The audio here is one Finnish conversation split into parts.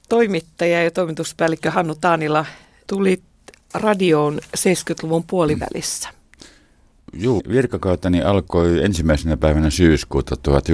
toimittaja ja toimituspäällikkö Hannu Taanila, tulit radioon 70-luvun puolivälissä. Joo, virkakauteni alkoi ensimmäisenä päivänä syyskuuta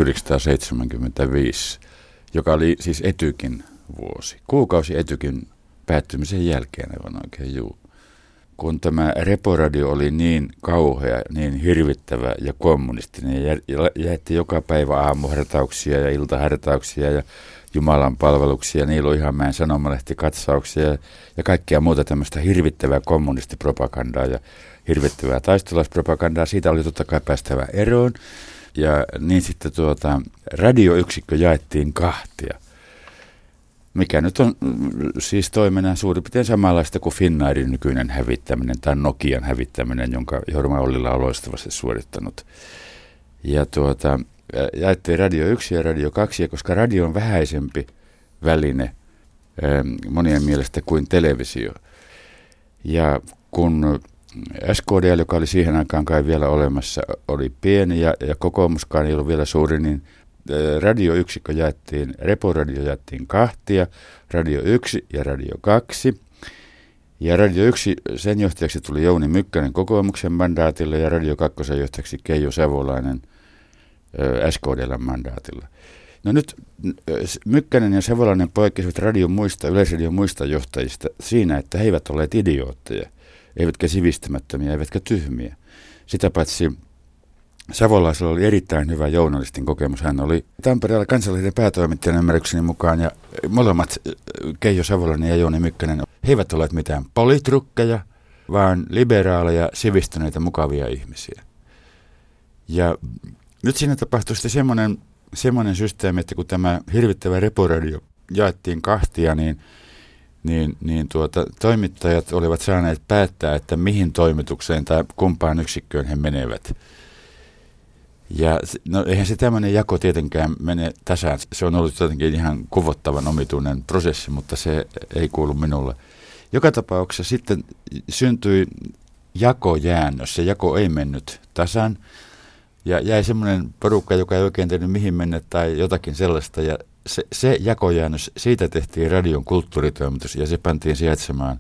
1975, joka oli siis Etykin vuosi. Kuukausi Etykin päättymisen jälkeen aivan oikein, juu. Kun tämä reporadio oli niin kauhea, niin hirvittävä ja kommunistinen ja jätti joka päivä aamuhartauksia ja iltahartauksia ja Jumalan palveluksia, Niilo-Ihamäen sanomalehtikatsauksia ja kaikkea muuta tämmöistä hirvittävää kommunistipropagandaa ja hirvittävää taistolaispropagandaa. Siitä oli totta kai päästävä eroon. Ja niin sitten radioyksikkö jaettiin kahtia, mikä nyt on siis toimena suurin piirtein samanlaista kuin Finnairin nykyinen hävittäminen tai Nokian hävittäminen, jonka Jorma Ollila on loistavasti suorittanut. Ja jaettiin radio 1 ja radio 2, ja koska radio on vähäisempi väline monien mielestä kuin televisio. Ja kun SKDL, joka oli siihen aikaan kai vielä olemassa, oli pieni ja kokoomuskaan ei ollut vielä suuri, niin radioyksikkö jaettiin, reporadio jaettiin kahtia, radio 1 ja radio 2. Ja radio 1, sen johtajaksi tuli Jouni Mykkänen kokoomuksen mandaatilla ja radio 2 johtajaksi Keijo Savolainen SKDL:n mandaatilla. No nyt Mykkänen ja Savolainen poikkesivat Yleisradion muista johtajista siinä, että he eivät olleet idiootteja, eivätkä sivistämättömiä, eivätkä tyhmiä. Sitä paitsi Savolaisella oli erittäin hyvä journalistin kokemus. Hän oli Tampereella Kansanlehden päätoimittajan ymmärrykseni mukaan, ja molemmat Keijo Savolainen ja Jouni Mykkänen, he eivät olleet mitään politrukkeja, vaan liberaaleja, sivistyneitä, mukavia ihmisiä. Ja nyt siinä tapahtui sitten semmoinen systeemi, että kun tämä hirvittävä reporadio jaettiin kahtia, niin toimittajat olivat saaneet päättää, että mihin toimitukseen tai kumpaan yksikköön he menevät. Ja no eihän se tämmöinen jako tietenkään mene tasaan. Se on ollut jotenkin ihan kuvottavan omituinen prosessi, mutta se ei kuulu minulle. Joka tapauksessa sitten syntyi jakojäännös. Se jako ei mennyt tasan. Ja jäi semmoinen porukka, joka ei oikein tiennyt mihin mennä tai jotakin sellaista. Ja se jakojäännös, siitä tehtiin radion kulttuuritoimitus ja se pantiin sijaitsemaan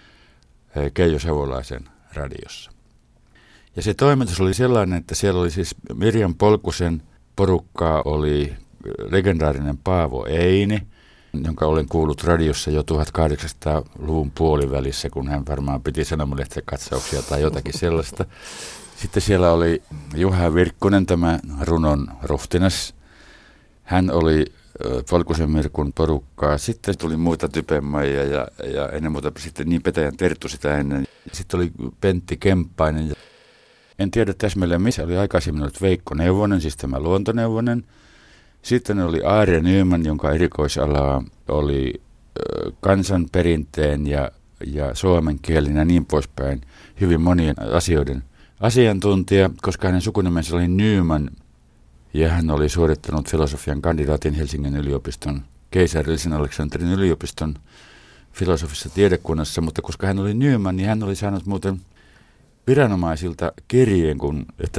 Keijo Savolaisen radiossa. Ja se toimitus oli sellainen, että siellä oli siis Mirjam Polkusen porukkaa, oli legendaarinen Paavo Eini, jonka olen kuullut radiossa jo 1800-luvun puolivälissä, kun hän varmaan piti sanomalehtikatsauksia tai jotakin sellaista. Sitten siellä oli Juha Virkkunen, tämä runon ruhtinas. Hän oli Polkusen Mirkun porukkaa. Sitten tuli muita Typenmaija ja ennen muuta sitten niin Petäjän Terttu sitä ennen. Sitten oli Pentti Kemppainen. En tiedä täsmälleen missä oli aikaisemmin ollut Veikko Neuvonen, siis tämä luontoneuvonen. Sitten oli Aarre Nyman, jonka erikoisalaa oli kansanperinteen ja suomenkielinen ja niin poispäin. Hyvin monien asioiden asiantuntija, koska hänen sukunimensä oli Nyman ja hän oli suorittanut filosofian kandidaatin Helsingin yliopiston, keisarillisen Aleksanterin yliopiston filosofisessa tiedekunnassa, mutta koska hän oli Nyman, niin hän oli saanut muuten viranomaisilta kirjeen, että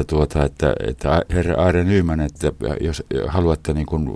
herra Aarre Nyman, että jos haluatte niin kuin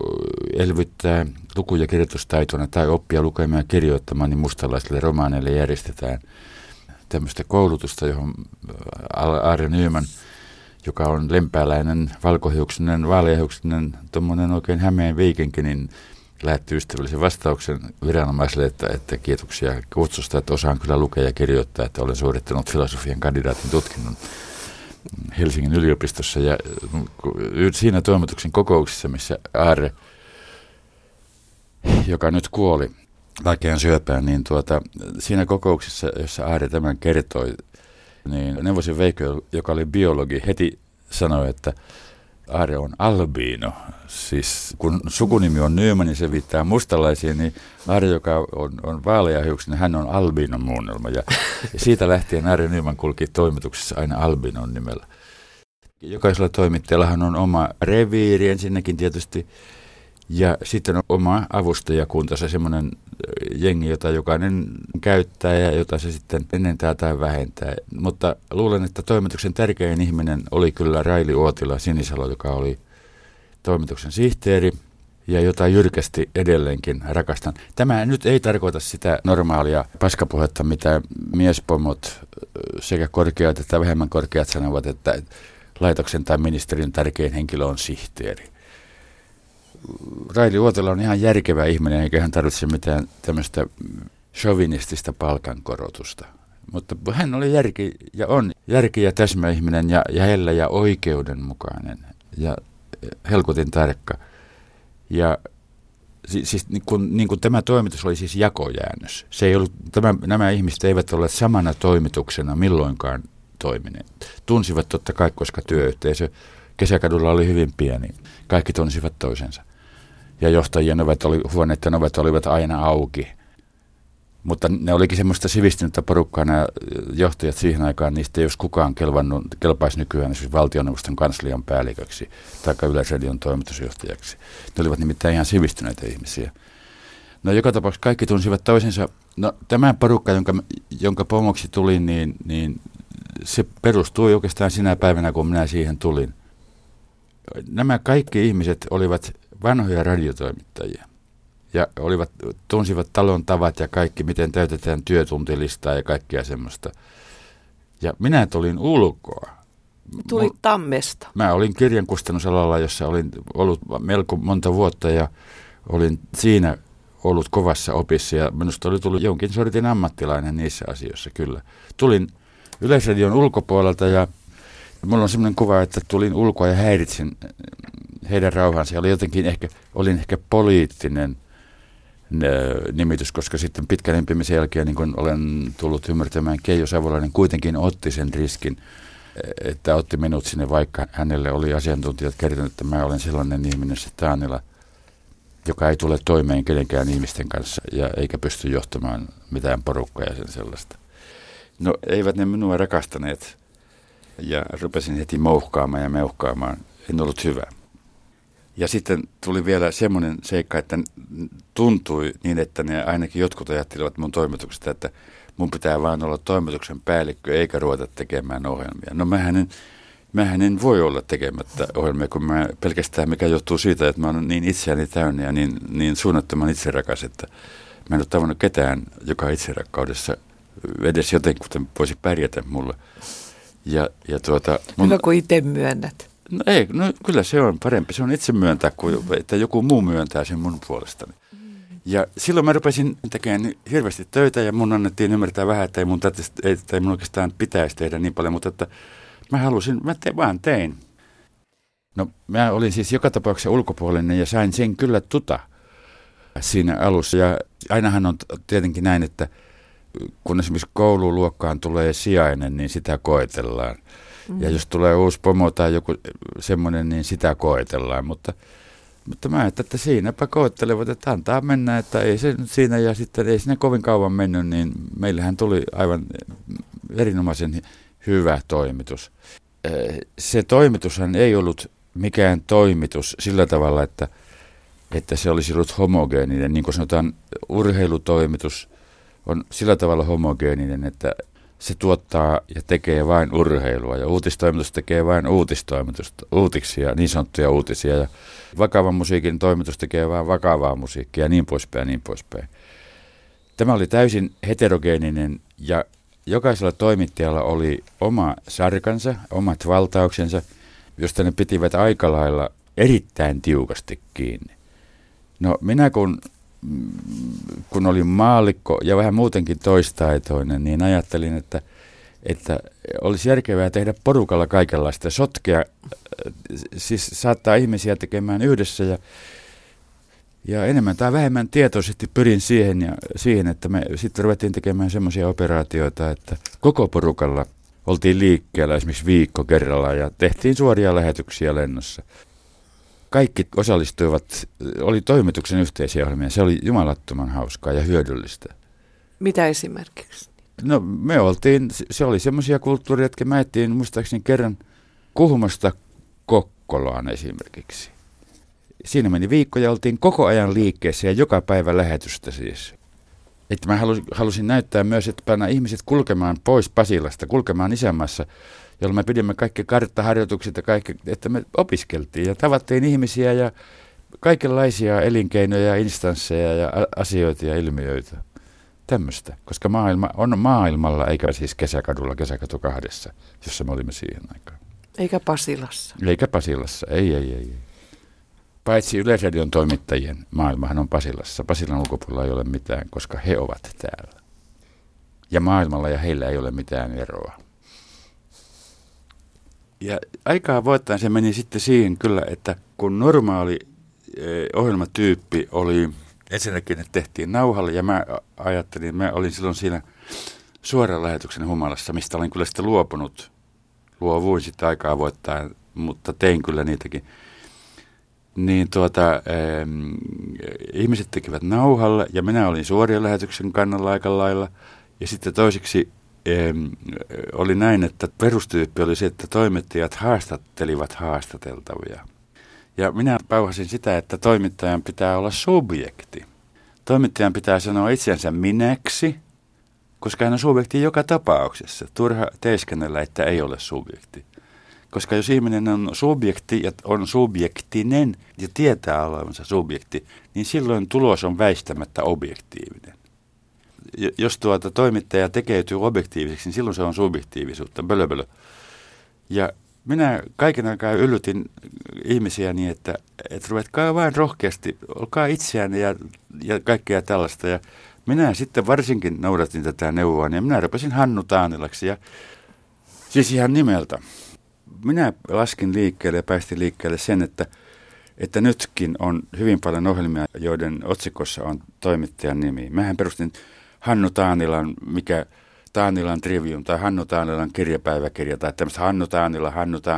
elvyttää luku- ja kirjoitustaitona tai oppia lukemaan ja kirjoittamaan, niin mustalaisille romaaneille järjestetään tämmöistä koulutusta, johon Aarre Nyman, joka on lempääläinen, valkohiuksinen, vaaleahiuksinen, tuommoinen oikein Hämeen viikinki, niin lähetti ystävällisen vastauksen viranomaisille, että kiitoksia kutsusta, että osaan kyllä lukea ja kirjoittaa, että olen suorittanut filosofian kandidaatin tutkinnon Helsingin yliopistossa. Ja siinä toimituksen kokouksessa, missä Aarre, joka nyt kuoli vaikean syöpään, niin siinä kokouksessa, jossa Aarre tämän kertoi, niin Neuvosen Veikko, joka oli biologi, heti sanoi, että Aarre on albiino. Siis kun sukunimi on Nyman, niin se viittaa mustalaisiin, niin Aarre, joka on vaaleahiuksinen, hän on albiinon muunnelma. Ja siitä lähtien Aarre Nyman kulki toimituksessa aina albiinon nimellä. Jokaisella toimittajallahan on oma reviiri ensinnäkin tietysti, ja sitten on oma avustajakuntansa, semmoinen jengi, jota jokainen käyttää ja jota se sitten ennentää tai vähentää. Mutta luulen, että toimituksen tärkein ihminen oli kyllä Raili Uotila Sinisalo, joka oli toimituksen sihteeri. ja jota jyrkästi edelleenkin rakastan. Tämä nyt ei tarkoita sitä normaalia paskapuhetta, mitä miespomot sekä korkeat että vähemmän korkeat sanovat, että laitoksen tai ministerin tärkein henkilö on sihteeri. Raili Uotila on ihan järkevä ihminen, eikä hän tarvitse mitään tämmöistä chauvinistista palkankorotusta. Mutta hän oli järki ja täsmäihminen ja hellä ja oikeudenmukainen ja helkutin tarkka. Ja siis niin kuin tämä toimitus oli siis jakojäännös. Se ei ollut, nämä ihmiset eivät ole samana toimituksena milloinkaan toimineet. Tunsivat totta kai, koska työyhteisö Kesäkadulla oli hyvin pieni. Kaikki tunsivat toisensa. Ja johtajien huoneiden ovet olivat aina auki. Mutta ne olikin semmoista sivistynyttä porukkaa, nämä johtajat siihen aikaan, niistä ei olisi kukaan kelpaisi nykyään siis valtioneuvoston kanslian päälliköksi tai Yleisradion toimitusjohtajaksi. Ne olivat nimittäin ihan sivistyneitä ihmisiä. No joka tapauksessa kaikki tunsivat toisensa. No tämä porukka, jonka pomoksi tulin, niin se perustui oikeastaan sinä päivänä, kun minä siihen tulin. Nämä kaikki ihmiset olivat vanhoja radiotoimittajia. Ja tunsivat talon tavat ja kaikki, miten täytetään työtuntilistaa ja kaikkea semmoista. Ja minä tulin ulkoa. Tulit Tammesta. Mä olin kirjankustannusalalla, jossa olin ollut melko monta vuotta ja olin siinä ollut kovassa opissa. Ja minusta oli tullut jonkin sortin ammattilainen niissä asioissa, kyllä. Tulin Yleisradion ulkopuolelta ja mulla on semmoinen kuva, että tulin ulkoa ja häiritsin heidän rauhansa. Olin ehkä poliittinen nimitys, koska sitten pitkän empimisen jälkeen, niin kun olen tullut ymmärtämään, Keijo Savolainen kuitenkin otti sen riskin, että otti minut sinne, vaikka hänelle oli asiantuntijat kertonut, että mä olen sellainen ihminen, se Taanila, joka ei tule toimeen kenenkään ihmisten kanssa ja eikä pysty johtamaan mitään porukkaa ja sen sellaista. No eivät ne minua rakastaneet ja rupesin heti meuhkaamaan. En ollut hyvä. Ja sitten tuli vielä semmoinen seikka, että tuntui niin, että ne ainakin jotkut ajattelivat mun toimituksesta, että mun pitää vaan olla toimituksen päällikkö eikä ruveta tekemään ohjelmia. No mähän en voi olla tekemättä ohjelmia, kun mä pelkästään mikä johtuu siitä, että mä oon niin itseäni täynnä ja niin suunnattoman itserakas, että mä en ole tavannut ketään, joka itserakkaudessa edes jotenkin voisi pärjätä mulle. Hyvä, kun itse myönnät. No kyllä se on parempi. Se on itse myöntää, kuin että joku muu myöntää sen mun puolestani. Ja silloin mä rupesin tekemään hirveästi töitä ja mun annettiin ymmärtää vähän, että ei mun oikeastaan pitäisi tehdä niin paljon, mutta että vaan tein. No mä olin siis joka tapauksessa ulkopuolinen ja sain sen kyllä siinä alussa. Ja ainahan on tietenkin näin, että kun esimerkiksi koululuokkaan tulee sijainen, niin sitä koetellaan. Ja jos tulee uusi pomo tai joku semmoinen, niin sitä koetellaan. Mutta mä ajattelin, että siinäpä koettelevat, että antaa mennä, että ei se nyt siinä. Ja sitten ei siinä kovin kauan mennyt, niin meillähän tuli aivan erinomaisen hyvä toimitus. Se toimitushan ei ollut mikään toimitus sillä tavalla, että se olisi ollut homogeeninen. Niin kuin sanotaan, urheilutoimitus on sillä tavalla homogeeninen, että se tuottaa ja tekee vain urheilua ja uutistoimitus tekee vain uutiksia, niin sanottuja uutisia. Ja vakavan musiikin toimitus tekee vain vakavaa musiikkia ja niin poispäin. Tämä oli täysin heterogeeninen ja jokaisella toimittajalla oli oma sarkansa, omat valtauksensa, josta ne pitivät aika lailla erittäin tiukasti kiinni. No minä kun olin maallikko ja vähän muutenkin toistaitoinen, niin ajattelin, että olisi järkevää tehdä porukalla kaikenlaista, sotkea, siis saattaa ihmisiä tekemään yhdessä ja enemmän tai vähemmän tietoisesti pyrin siihen, että me sitten ruvettiin tekemään semmoisia operaatioita, että koko porukalla oltiin liikkeellä esimerkiksi viikko kerrallaan ja tehtiin suoria lähetyksiä lennossa. Kaikki osallistuivat, oli toimituksen yhteisiä ohjelmia. Se oli jumalattoman hauskaa ja hyödyllistä. Mitä esimerkiksi? No se oli semmoisia kulttuuria, että me ajettiin muistaakseni kerran Kuhmosta Kokkolaan esimerkiksi. Siinä meni viikko ja oltiin koko ajan liikkeessä ja joka päivä lähetystä siis. Että mä halusin näyttää myös, että panna ihmiset kulkemaan pois Pasilasta, kulkemaan isänmaassa, jolloin me pidimme kaikki karttaharjoitukset ja kaikki, että me opiskeltiin ja tavattiin ihmisiä ja kaikenlaisia elinkeinoja, instansseja ja asioita ja ilmiöitä. Tämmöistä, koska maailma on maailmalla, eikä siis Kesäkadulla, Kesäkatu 2, jossa me olimme siihen aikaan. Eikä Pasilassa. Eikä Pasilassa, ei. Paitsi Yleisradion toimittajien maailmahan on Pasilassa. Pasilan ulkopuolella ei ole mitään, koska he ovat täällä. Ja maailmalla ja heillä ei ole mitään eroa. Ja aikaa voittain se meni sitten siihen kyllä, että kun normaali ohjelmatyyppi oli ensinnäkin, että tehtiin nauhalle ja mä ajattelin, mä olin silloin siinä suoran lähetyksen humalassa, mistä olin kyllä sitten luopunut. Luovuin sitten aikaa voittain, mutta tein kyllä niitäkin. Niin ihmiset tekivät nauhalle ja minä olin suorien lähetyksen kannalla aika lailla. Ja sitten toiseksi oli näin, että perustyyppi oli se, että toimittajat haastattelivat haastateltavia. Ja minä pauhasin sitä, että toimittajan pitää olla subjekti. Toimittajan pitää sanoa itsensä minäksi, koska hän on subjekti joka tapauksessa. Turha teeskennellä, että ei ole subjekti. Koska jos ihminen on subjekti ja on subjektinen ja tietää olevansa subjekti, niin silloin tulos on väistämättä objektiivinen. Jos toimittaja tekeytyy objektiiviseksi, niin silloin se on subjektiivisuutta. Bölö. Ja minä kaiken aikaa yllytin ihmisiä niin, että ruvetkaa vain rohkeasti, olkaa itseään ja kaikkea tällaista. Ja minä sitten varsinkin noudatin tätä neuvoa, ja minä rupesin Hannu Taanilaksi, ja siis ihan nimeltä. Minä laskin liikkeelle ja päästin liikkeelle sen, että nytkin on hyvin paljon ohjelmia, joiden otsikossa on toimittajan nimi. Mähän perustin Hannu Taanilan, mikä Taanilan Trivium tai Hannu Taanilan kirjapäiväkirja tai tämmöistä Hannu Taanila.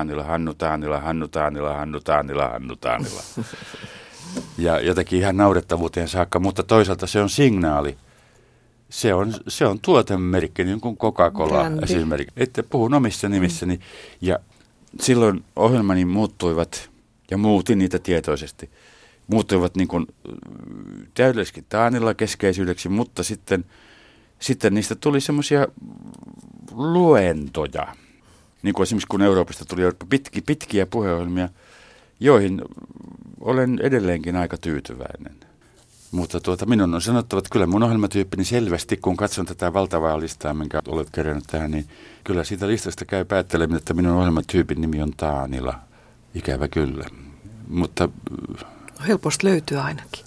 Ja jotenkin ihan naurettavuuteen saakka, mutta toisaalta se on signaali. Se on tuotemerkki, niin kuin Coca-Cola esimerkiksi. Että puhun omissa nimissäni ja silloin ohjelmani muuttuivat ja muutin niitä tietoisesti. Muuttuivat niin kuin täydellisesti Taanilla keskeisyydeksi, mutta sitten niistä tuli semmoisia luentoja. Niin kuin esimerkiksi kun Euroopasta tuli pitkiä puheohjelmia, joihin olen edelleenkin aika tyytyväinen. Mutta minun on sanottava, että kyllä mun ohjelmatyyppini selvästi, kun katson tätä valtavaa listaa, minkä olet kerännyt tähän, niin kyllä siitä listasta käy päättelemään, että minun ohjelmatyypin nimi on Taanila. Ikävä kyllä. Mutta helposti löytyy ainakin.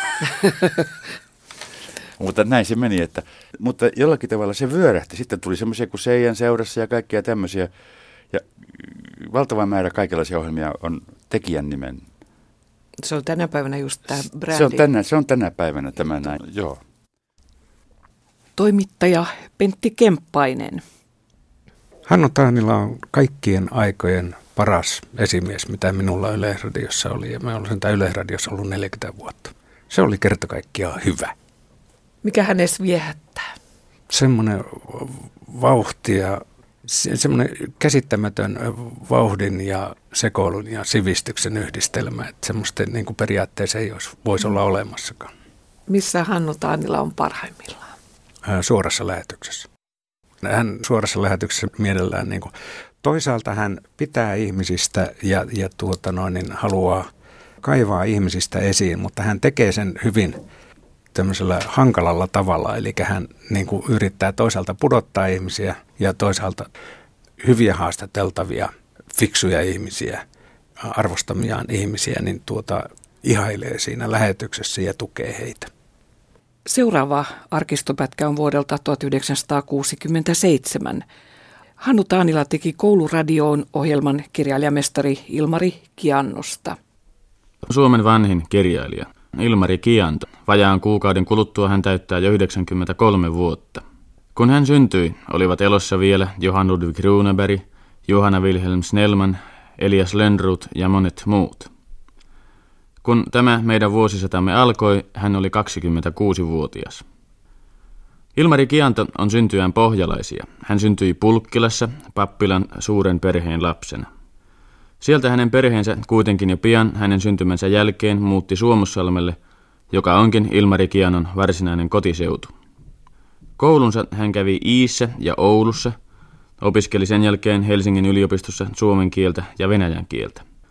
Mutta näin se meni, mutta jollakin tavalla se vyörähti. Sitten tuli semmoisia kuin Seijan seurassa ja kaikkia tämmöisiä. Ja valtava määrä kaikenlaisia ohjelmia on tekijän nimen. Se on tänä päivänä just tämä brändi. Se on tänä päivänä tämä näin, joo. Toimittaja Pentti Kemppainen. Hannu Taanila on kaikkien aikojen paras esimies, mitä minulla Yleisradiossa oli. Ja mä olen sen Yleisradiossa ollut 40 vuotta. Se oli kerta kaikkiaan hyvä. Mikä hänessä viehättää? Semmoinen vauhti ja semmoinen käsittämätön vauhdin ja sekoilun ja sivistyksen yhdistelmä, että semmoista niin kuin periaatteessa ei voisi olla olemassakaan. Missä Hannu Taanila on parhaimmillaan? Suorassa lähetyksessä. Hän suorassa lähetyksessä mielellään niin kuin, toisaalta hän pitää ihmisistä ja haluaa kaivaa ihmisistä esiin, mutta hän tekee sen hyvin tämmöisellä hankalalla tavalla, eli hän niin kuin yrittää toisaalta pudottaa ihmisiä ja toisaalta hyviä haastateltavia, fiksuja ihmisiä, arvostamiaan ihmisiä, niin ihailee siinä lähetyksessä ja tukee heitä. Seuraava arkistopätkä on vuodelta 1967. Hannu Taanila teki Kouluradioon ohjelman kirjailijamestari Ilmari Kiannosta. Suomen vanhin kirjailija Ilmari Kianto. Vajaan kuukauden kuluttua hän täyttää jo 93 vuotta. Kun hän syntyi, olivat elossa vielä Johan Ludvig Runeberg, Johanna Wilhelm Snellman, Elias Lönnrot ja monet muut. Kun tämä meidän vuosisatamme alkoi, hän oli 26-vuotias. Ilmari Kianto on syntyään pohjalaisia. Hän syntyi Pulkkilassa, pappilan suuren perheen lapsena. Sieltä hänen perheensä kuitenkin jo pian hänen syntymänsä jälkeen muutti Suomussalmelle, joka onkin Ilmari Kiannon varsinainen kotiseutu. Koulunsa hän kävi Iissä ja Oulussa, opiskeli sen jälkeen Helsingin yliopistossa suomen kieltä ja venäjän kieltä.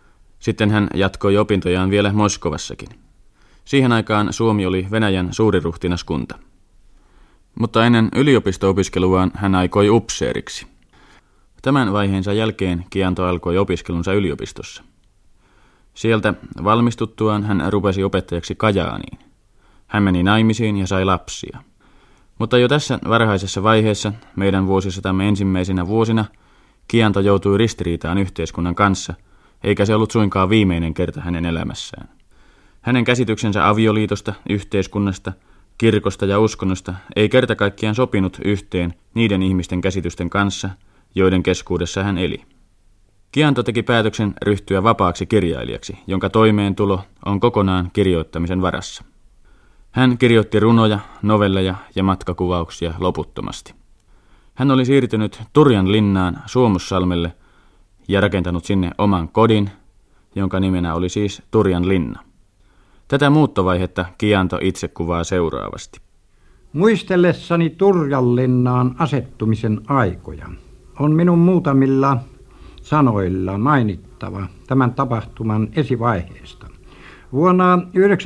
Sitten hän jatkoi opintojaan vielä Moskovassakin. Siihen aikaan Suomi oli Venäjän suuriruhtinaskunta. Mutta ennen yliopisto-opiskeluaan hän aikoi upseeriksi. Tämän vaiheensa jälkeen Kianto alkoi opiskelunsa yliopistossa. Sieltä valmistuttuaan hän rupesi opettajaksi Kajaaniin. Hän meni naimisiin ja sai lapsia. Mutta jo tässä varhaisessa vaiheessa, meidän vuosisatamme ensimmäisinä vuosina, Kianto joutui ristiriitaan yhteiskunnan kanssa, eikä se ollut suinkaan viimeinen kerta hänen elämässään. Hänen käsityksensä avioliitosta, yhteiskunnasta, kirkosta ja uskonnosta ei kerta kaikkiaan sopinut yhteen niiden ihmisten käsitysten kanssa, joiden keskuudessa hän eli. Kianto teki päätöksen ryhtyä vapaaksi kirjailijaksi, jonka toimeentulo on kokonaan kirjoittamisen varassa. Hän kirjoitti runoja, novelleja ja matkakuvauksia loputtomasti. Hän oli siirtynyt Turjanlinnaan Suomussalmelle ja rakentanut sinne oman kodin, jonka nimenä oli siis Turjanlinna. Tätä muuttovaihetta Kianto itse kuvaa seuraavasti. Muistellessani Turjanlinnaan asettumisen aikoja on minun muutamilla sanoilla mainittava tämän tapahtuman esivaiheesta. Vuonna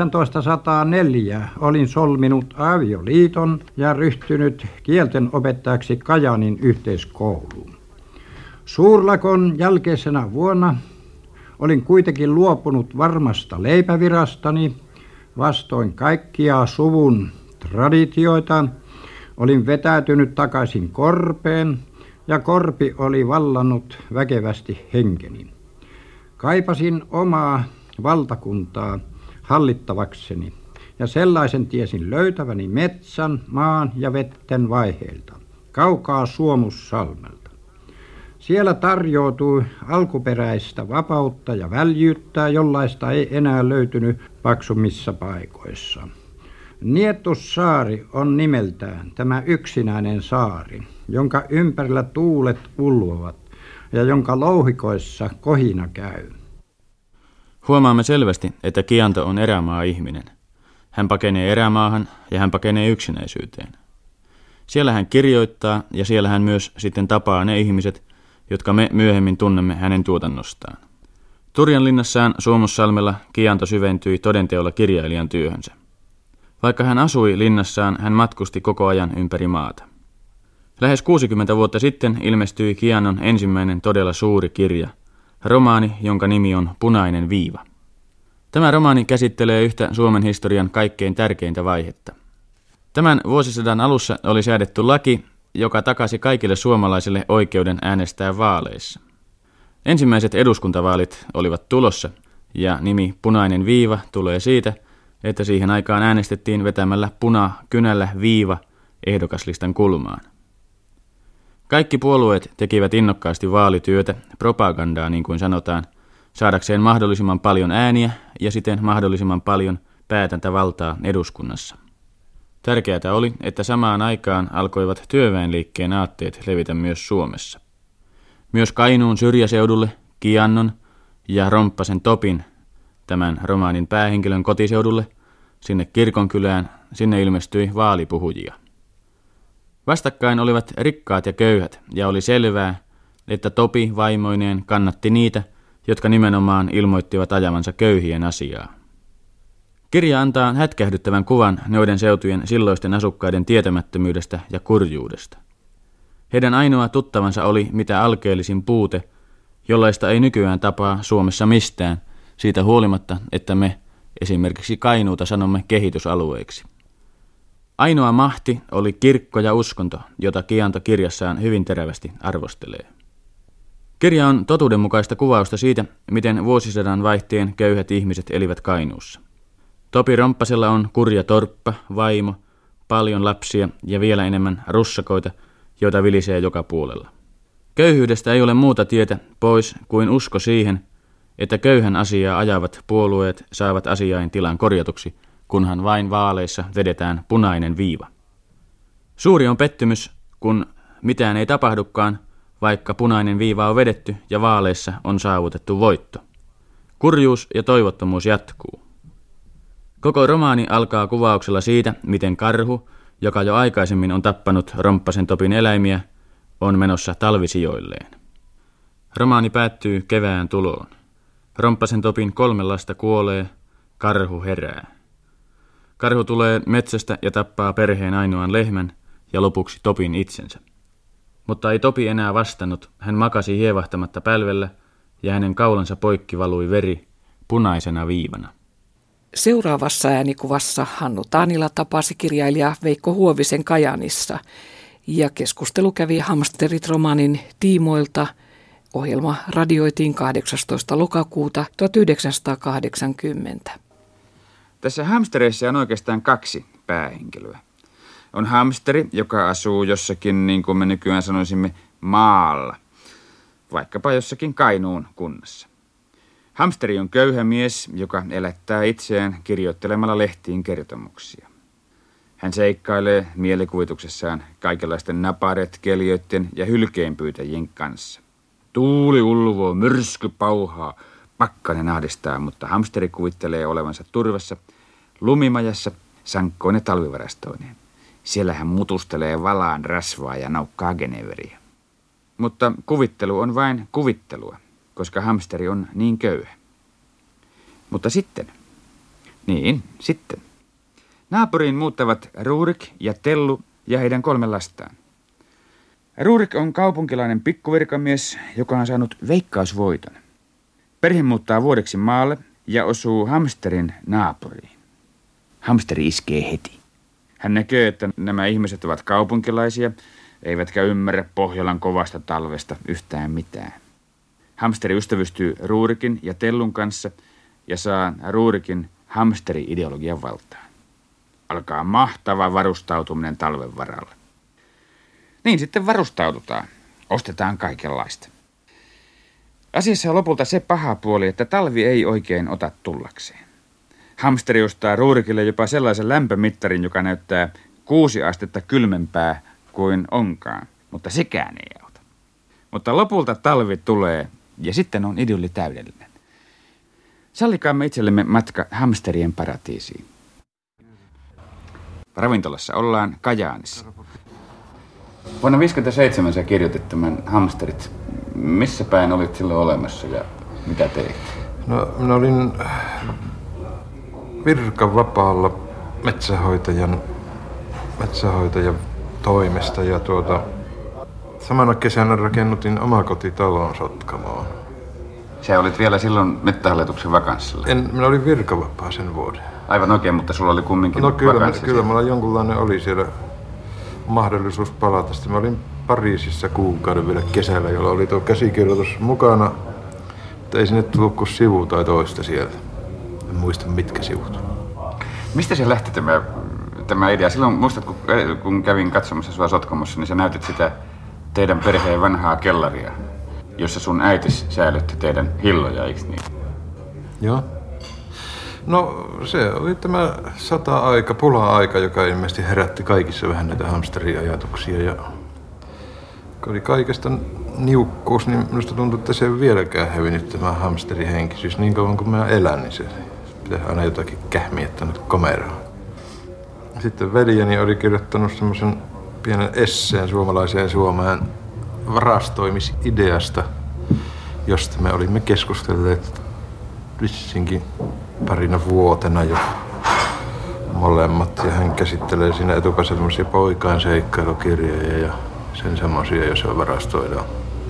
1904 olin solminut avioliiton ja ryhtynyt kielten opettajaksi Kajaanin yhteiskouluun. Suurlakon jälkeisenä vuonna olin kuitenkin luopunut varmasta leipävirastani vastoin kaikkia suvun traditioita. Olin vetäytynyt takaisin Korpeen ja Korpi oli vallannut väkevästi henkeni. Kaipasin omaa valtakuntaa hallittavakseni ja sellaisen tiesin löytäväni metsän, maan ja vetten vaiheilta, kaukaa Suomussalmelta. Siellä tarjoutui alkuperäistä vapautta ja väljyyttä, jollaista ei enää löytynyt paksummissa paikoissa. Nietussaari on nimeltään tämä yksinäinen saari, jonka ympärillä tuulet ulvovat ja jonka louhikoissa kohina käy. Huomaamme selvästi, että Kianto on erämaa-ihminen. Hän pakenee erämaahan ja hän pakenee yksinäisyyteen. Siellä hän kirjoittaa ja siellä hän myös sitten tapaa ne ihmiset, jotka me myöhemmin tunnemme hänen tuotannostaan. Turjanlinnassaan Suomussalmella Kianto syventyi todenteolla kirjailijan työhönsä. Vaikka hän asui linnassaan, hän matkusti koko ajan ympäri maata. Lähes 60 vuotta sitten ilmestyi Kiannon ensimmäinen todella suuri kirja, romaani, jonka nimi on Punainen viiva. Tämä romaani käsittelee yhtä Suomen historian kaikkein tärkeintä vaihetta. Tämän vuosisadan alussa oli säädetty laki, joka takasi kaikille suomalaisille oikeuden äänestää vaaleissa. Ensimmäiset eduskuntavaalit olivat tulossa, ja nimi Punainen viiva tulee siitä, että siihen aikaan äänestettiin vetämällä punakynällä viiva ehdokaslistan kulmaan. Kaikki puolueet tekivät innokkaasti vaalityötä, propagandaa niin kuin sanotaan, saadakseen mahdollisimman paljon ääniä ja siten mahdollisimman paljon päätäntävaltaa eduskunnassa. Tärkeää oli, että samaan aikaan alkoivat työväenliikkeen aatteet levitä myös Suomessa. Myös Kainuun syrjäseudulle, Kiannon ja Romppasen Topin, tämän romaanin päähenkilön kotiseudulle, sinne kirkonkylään, sinne ilmestyi vaalipuhujia. Vastakkain olivat rikkaat ja köyhät, ja oli selvää, että Topi vaimoineen kannatti niitä, jotka nimenomaan ilmoittivat ajavansa köyhien asiaa. Kirja antaa hätkähdyttävän kuvan noiden seutujen silloisten asukkaiden tietämättömyydestä ja kurjuudesta. Heidän ainoa tuttavansa oli mitä alkeellisin puute, jollaista ei nykyään tapaa Suomessa mistään, siitä huolimatta, että me esimerkiksi Kainuuta sanomme kehitysalueiksi. Ainoa mahti oli kirkko ja uskonto, jota Kianto kirjassaan hyvin terävästi arvostelee. Kirja on totuudenmukaista kuvausta siitä, miten vuosisadan vaihteen köyhät ihmiset elivät Kainuussa. Topi Romppasella on kurja torppa, vaimo, paljon lapsia ja vielä enemmän russakoita, joita vilisee joka puolella. Köyhyydestä ei ole muuta tietä pois kuin usko siihen, että köyhän asiaa ajavat puolueet saavat asiain tilan korjatuksi, kunhan vain vaaleissa vedetään punainen viiva. Suuri on pettymys, kun mitään ei tapahdukaan, vaikka punainen viiva on vedetty ja vaaleissa on saavutettu voitto. Kurjuus ja toivottomuus jatkuu. Koko romaani alkaa kuvauksella siitä, miten karhu, joka jo aikaisemmin on tappanut Romppasen Topin eläimiä, on menossa talvisijoilleen. Romaani päättyy kevään tuloon. Romppasen Topin 3 lasta kuolee, karhu herää. Karhu tulee metsästä ja tappaa perheen ainoan lehmän ja lopuksi Topin itsensä. Mutta ei Topi enää vastannut, hän makasi hievahtamatta pälvellä ja hänen kaulansa poikki valui veri punaisena viivana. Seuraavassa äänikuvassa Hannu Taanila tapasi kirjailija Veikko Huovisen Kajaanissa ja keskustelu kävi Hamsterit-romaanin tiimoilta. Ohjelma radioitiin 18. lokakuuta 1980. Tässä hamstereissa on oikeastaan 2 päähenkilöä. On hamsteri, joka asuu jossakin, niin kuin me nykyään sanoisimme, maalla. Vaikkapa jossakin Kainuun kunnassa. Hamsteri on köyhä mies, joka elättää itseään kirjoittelemalla lehtiin kertomuksia. Hän seikkailee mielikuvituksessaan kaikenlaisten naparetkelijöiden ja hylkeenpyytäjien kanssa. Tuuli ulvoo, myrsky pauhaa, pakkanen ahdistaa, mutta hamsteri kuvittelee olevansa turvassa lumimajassa sankkoinen talvivarastoineen. Siellä hän mutustelee valaan rasvaa ja naukkaa geneveriä. Mutta kuvittelu on vain kuvittelua, koska hamsteri on niin köyhä. Mutta sitten, naapuriin muuttavat Ruurik ja Tellu ja heidän 3 lastaan. Ruurik on kaupunkilainen pikkuvirkamies, joka on saanut veikkausvoiton. Perhe muuttaa vuodeksi maalle ja osuu hamsterin naapuriin. Hamsteri iskee heti. Hän näkee, että nämä ihmiset ovat kaupunkilaisia, eivätkä ymmärrä Pohjolan kovasta talvesta yhtään mitään. Hamsteri ystävystyy Ruurikin ja Tellun kanssa ja saa Ruurikin hamsteri-ideologian valtaan. Alkaa mahtava varustautuminen talven varalle. Niin sitten varustaudutaan. Ostetaan kaikenlaista. Asiassa on lopulta se paha puoli, että talvi ei oikein ota tullakseen. Hamsteri ostaa Ruurikille jopa sellaisen lämpömittarin, joka näyttää 6 astetta kylmempää kuin onkaan, mutta sekään ei auta. Mutta lopulta talvi tulee ja sitten on idylli täydellinen. Sallikaamme itsellemme matka hamsterien paratiisiin. Ravintolassa ollaan Kajaanissa. Vuonna 1957 sä kirjoitit tämän Hamsterit. Missä päin olit silloin olemassa ja mitä teit? No, minä olin virkavapaalla metsähoitajan toimesta ja samana kesänä rakennutin omakotitalon Sotkamoon. Sä olit vielä silloin Metsähallituksen vakanssilla? Minä olin virkavapaa sen vuoden. Aivan oikein, mutta sulla oli kumminkin vakanssi. Kyllä mulla jonkunlainen oli siellä mahdollisuus palata. Sitten mä olin Pariisissa kuukauden vielä kesällä, jolla oli tuo käsikirjoitus mukana. Mutta ei sinne tullut kuin sivu tai toista sieltä. En muista mitkä sivut. Mistä se lähti tämä idea? Silloin muistat, kun kävin katsomassa sua Sotkamossa, niin sä näytit sitä teidän perheen vanhaa kellaria, jossa sun äitis säilytti teidän hilloja, eikö niin? Joo. No se oli tämä sota-aika, pula-aika, joka ilmeisesti herätti kaikissa vähän näitä hamsteriajatuksia. Ja kun oli kaikesta niukkuus, niin minusta tuntui, että se ei vieläkään hävinnyt tämä hamsterihenkisyys. Niin kauan kuin mä elän, niin se pitää aina jotakin kähmiä tänne komeroon. Sitten veljeni oli kirjoittanut semmoisen pienen esseen suomalaiseen Suomeen varastoimisideasta, josta me olimme keskustelleet vissinkin parina vuotena jo molemmat. Ja hän käsittelee siinä etupäässä semmoisia poikain seikkailukirjoja ja sen semmoisia, joissa varastoidaan.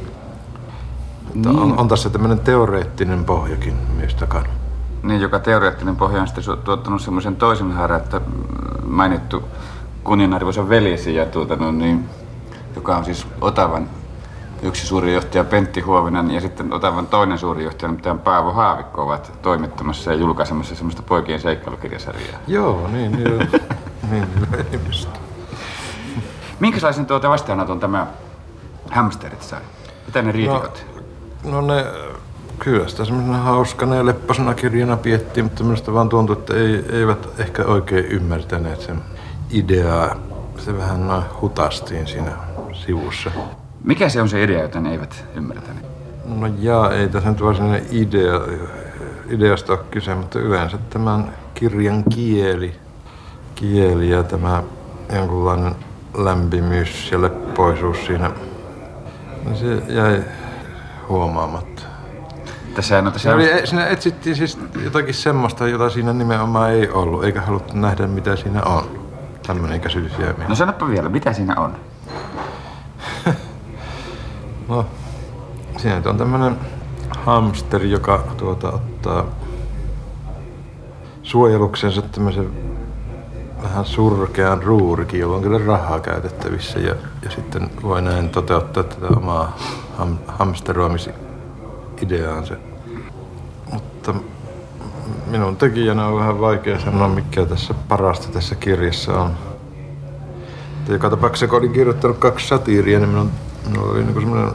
Niin. On tässä tämmöinen teoreettinen pohjakin myös takana. Niin, joka teoreettinen pohja on sitten tuottanut semmoisen toisen haaran, että mainittu kunnianarvoisa veljesi, joka on siis Otavan yksi suuri johtaja Pentti Huovinen ja sitten Otavan toinen suuri johtaja, mitä Paavo Haavikko, ovat toimittamassa ja julkaisemassa semmoista poikien seikkailukirjasarjaa. Joo, niin ilmeisesti. Minkälaisen vastaanoton tämä Hamsterit sai? Mitä ne riitikot? No ne, kyllä sitä semmoisena hauskana ja lepposena kirjana piettiin, mutta minusta vaan tuntui, että eivät ehkä oikein ymmärtäneet sen ideaa. Se vähän noin hutastiin siinä sivussa. Mikä se on se idea, jota ne eivät ymmärtäneet? No ei tässä nyt varsinainen ideasta ole kyse, mutta yleensä tämän kirjan kieli ja tämä jonkunlainen lämpimyys ja leppoisuus siinä, niin se jäi huomaamatta. tässä noita Siinä etsittiin siis jotakin semmoista, jota siinä nimenomaan ei ollut, eikä haluttu nähdä, mitä siinä on. Tämmöinen käsitys jää mieleen. No sanoppa vielä, mitä siinä on? No, siinä on tämmöinen hamsteri, joka ottaa suojeluksensa tämmöisen vähän surkean ruurikin, jolla on kyllä rahaa käytettävissä ja sitten voi näin toteuttaa tätä omaa hamsteroimisideaansa. Mutta minun tekijänä on vähän vaikea sanoa, mikä tässä parasta tässä kirjassa on. Että joka tapauksessa, kun olin kirjoittanut 2 satiiria, niin minulla oli niin semmoinen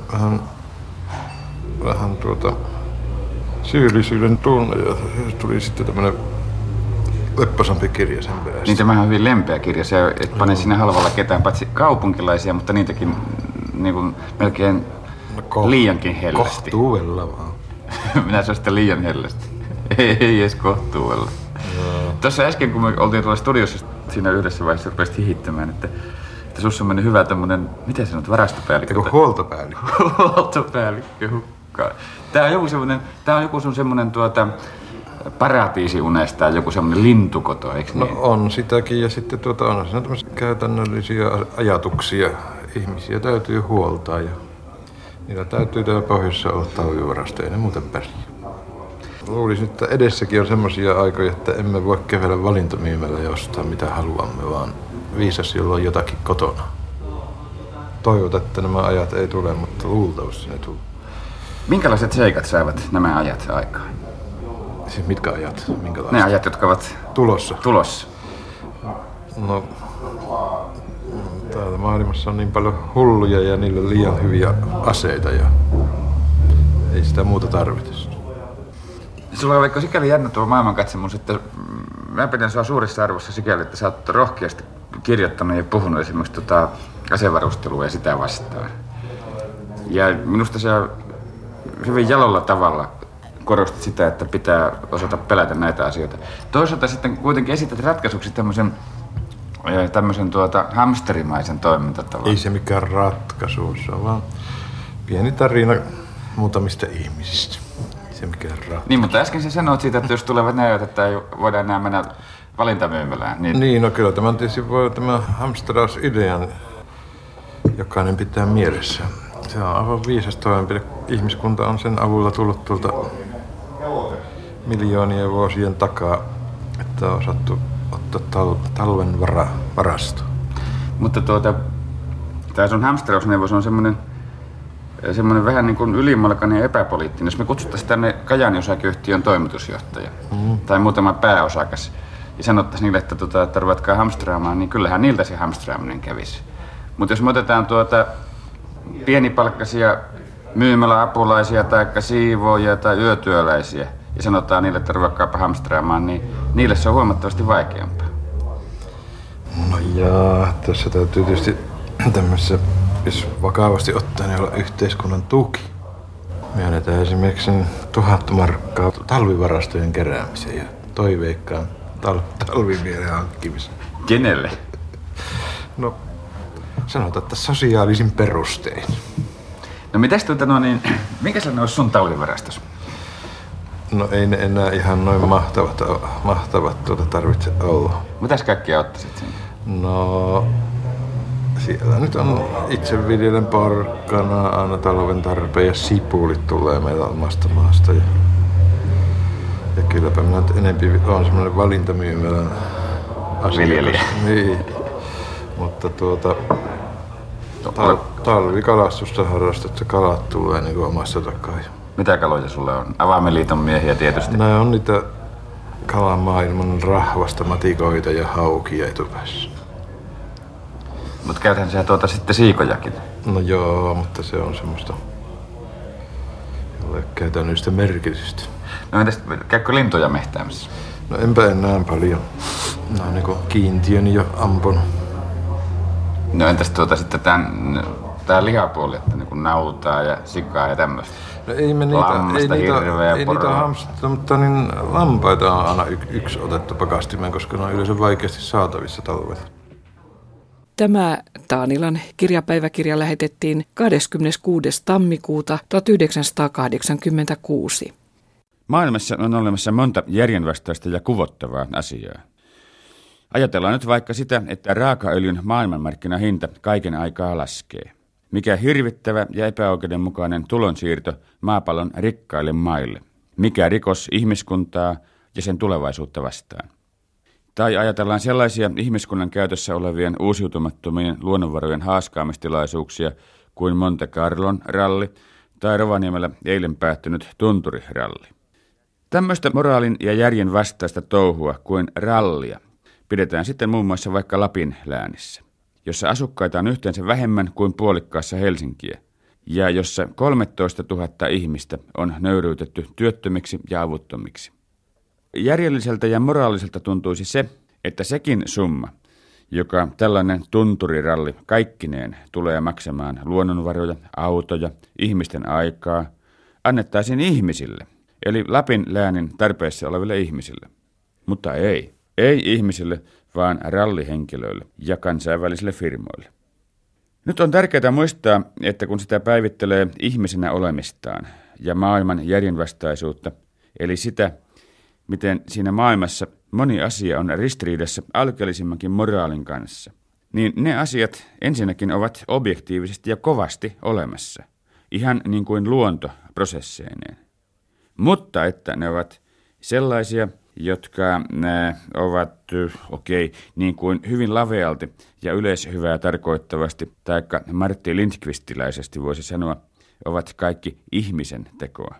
vähän syyllisyyden tunne ja tuli sitten tämmöinen lepposampi kirja sen perästä. Niin tämähän on hyvin lempeä kirja, se et pane sinne halvalla ketään, paitsi kaupunkilaisia, mutta niitäkin niin kuin melkein liiankin hellästi. Kohtuudella vaan. Minä sanon sitä liian hellästi. Ei edes kohtuudella. Tuossa äsken, kun me oltiin tuolla studiossa, siinä yhdessä vaiheessa rupesit hihittämään, että sussa on mennyt hyvä tämmönen, miten sanot, varastopäällikkö? Eikö huoltopäällikkö? Huoltopäällikkö hukkaan. Tää on joku sun semmonen paratiisiunesta, joku semmonen lintukoto, eikö niin? No on sitäkin ja sitten on siinä tämmöisiä käytännöllisiä ajatuksia. Ihmisiä täytyy huoltaa ja niillä täytyy täällä pohjoisessa olla talvivarasto, ei ne muuten pärjää. Luulisin, että edessäkin on semmoisia aikoja, että emme voi kävellä valintamyymällä ja ostaa mitä haluamme, vaan viisas, jolla on jotakin kotona. Toivot, että nämä ajat ei tule, mutta luultavasti ne tulee. Minkälaiset seikat saavat nämä ajat aikaan? Siis mitkä ajat? Minkälaiset? Ne ajat, jotka ovat tulossa. No, täällä maailmassa on niin paljon hulluja ja niillä on liian hyviä aseita ja ei sitä muuta tarvita. Sulla on vaikka sikäli jännä tuo maailmankatsomus, että mä pidän sua suuressa arvossa sikäli, että sä oot rohkeasti kirjoittanut ja puhunut esimerkiksi asevarustelua ja sitä vastaan. Ja minusta se hyvin jalolla tavalla korostit sitä, että pitää osata pelätä näitä asioita. Toisaalta sitten kuitenkin esität ratkaisuksi tämmöisen hamsterimaisen toimintatavan. Ei se mikään ratkaisu, se on vaan pieni tarina muutamista ihmisistä. Ei se mikään ratkaisu. Niin, mutta äsken sä sanoit siitä, että jos tulevat ne ajat, että ei voidaan enää mennä valintamyymälään. Niin, no kyllä tämä tietysti voi tämä hamsterausidean jokainen pitää mielessä. Se on aivan viisas toimenpide. Ihmiskunta on sen avulla tullut tuolta miljoonien vuosien takaa, että on osattu ottaa talven varasto. Mutta tämä sun hamsterausneuvos on semmoinen vähän niin kuin ylimalkainen ja epäpoliittinen. Jos me kutsuttaisiin tänne Kajaanin osakeyhtiön toimitusjohtaja tai muutama pääosakas ja sanottaisiin niille, että ruvetkaa hamstraamaan, niin kyllähän niiltä se hamstraaminen kävisi. Mutta jos me otetaan pienipalkkaisia myymäläapulaisia tai siivoojia tai yötyöläisiä ja sanotaan niille, että ruvetkaapa hamstraamaan, niin niille se on huomattavasti vaikeampaa. No jaa, tässä täytyy tietysti tämmöisessä, jos vakavasti ottaen, niin olla yhteiskunnan tuki. Myönnetään esimerkiksi 1000 markkaa talvivarastojen keräämiseen ja toiveikkaan talvimielen hankkimiseen. Kenelle? No, sanotaan, että sosiaalisin perustein. No mitäs minkä sellainen olisi sun talvivarastos? No ei ne enää ihan noin mahtavat tarvitse olla. Mitäs kaikkia ottaisit sinne? No, siellä nyt on itse viljelen porkkana, aina talven tarpeen ja sipulit tulee meillä omasta maasta. Ja kylläpä minä nyt enempi on semmoinen valintamyymälän viljelijä. Niin, mutta talvikalastusta harrastettu, kalat tulee niin kuin omasta takaa. Mitä kaloja sulle on? Avaimeliiton miehiä tietysti. Nämä on niitä kalamaailman rahvasta matikoita ja haukia etupäässä. Mut käythän sä sitten siikojakin. No joo, mutta se on semmoista, jolla ei käytännöllistä merkitystä. No entäs käykö lintuja mehtäämässä? No enpä enää paljon. No niinku kiintiöni jo ampunut. No entäs sitten tää lihapuoli, että niinku nautaa ja sikaa ja tämmöistä? No ei me niitä hamstrata, mutta niin lampaita on aina yksi otettu pakastimeen, koska ne on yleensä vaikeasti saatavissa talvella. Tämä Taanilan kirjapäiväkirja lähetettiin 26. tammikuuta 1986. Maailmassa on olemassa monta järjenvastaista ja kuvottavaa asiaa. Ajatellaan nyt vaikka sitä, että raakaöljyn maailmanmarkkinahinta kaiken aikaa laskee. Mikä hirvittävä ja epäoikeudenmukainen tulonsiirto maapallon rikkaille maille. Mikä rikos ihmiskuntaa ja sen tulevaisuutta vastaan. Tai ajatellaan sellaisia ihmiskunnan käytössä olevien uusiutumattomien luonnonvarojen haaskaamistilaisuuksia kuin Monte Carlon ralli tai Rovaniemellä eilen päättynyt tunturiralli. Tämmöistä moraalin ja järjen vastaista touhua kuin rallia pidetään sitten muun muassa vaikka Lapin läänissä, jossa asukkaita on yhteensä vähemmän kuin puolikkaassa Helsinkiä, ja jossa 13 000 ihmistä on nöyryytetty työttömiksi ja avuttomiksi. Järjelliseltä ja moraaliselta tuntuisi se, että sekin summa, joka tällainen tunturiralli kaikkineen tulee maksamaan luonnonvaroja, autoja, ihmisten aikaa, annettaisiin ihmisille, eli Lapin läänin tarpeessa oleville ihmisille. Mutta ei ihmisille, vaan rallihenkilöille ja kansainvälisille firmoille. Nyt on tärkeää muistaa, että kun sitä päivittelee ihmisenä olemistaan ja maailman järjenvastaisuutta, eli sitä, miten siinä maailmassa moni asia on ristiriidassa alkeellisimmankin moraalin kanssa, niin ne asiat ensinnäkin ovat objektiivisesti ja kovasti olemassa, ihan niin kuin luonto prosesseineen. Mutta että ne ovat sellaisia, jotka ovat niin kuin hyvin lavealti ja yleishyvää tarkoittavasti, taikka Martti Lindqvistiläisesti voisi sanoa, ovat kaikki ihmisen tekoa.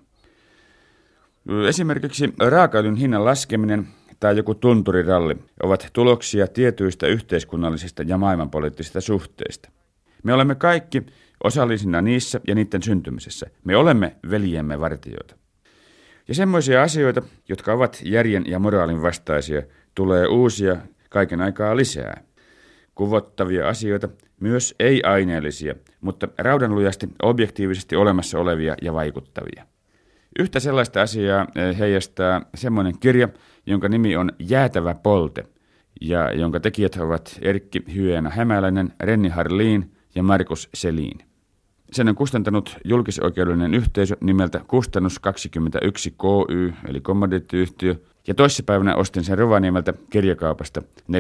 Esimerkiksi raakaöljyn hinnan laskeminen tai joku tunturiralli ovat tuloksia tietyistä yhteiskunnallisista ja maailmanpoliittisista suhteista. Me olemme kaikki osallisina niissä ja niiden syntymisessä. Me olemme veljemme vartijoita. Ja semmoisia asioita, jotka ovat järjen ja moraalin vastaisia, tulee uusia kaiken aikaa lisää. Kuvottavia asioita, myös ei-aineellisia, mutta raudanlujasti objektiivisesti olemassa olevia ja vaikuttavia. Yhtä sellaista asiaa heijastaa semmoinen kirja, jonka nimi on Jäätävä polte, ja jonka tekijät ovat Erkki Hyena-Hämäläinen, Renni Harlin ja Markus Selin. Sen on kustantanut julkisoikeudellinen yhteisö nimeltä Kustannus 21 KY, eli kommandiittiyhtiö, ja toissapäivänä ostin sen Rovaniemeltä kirjakaupasta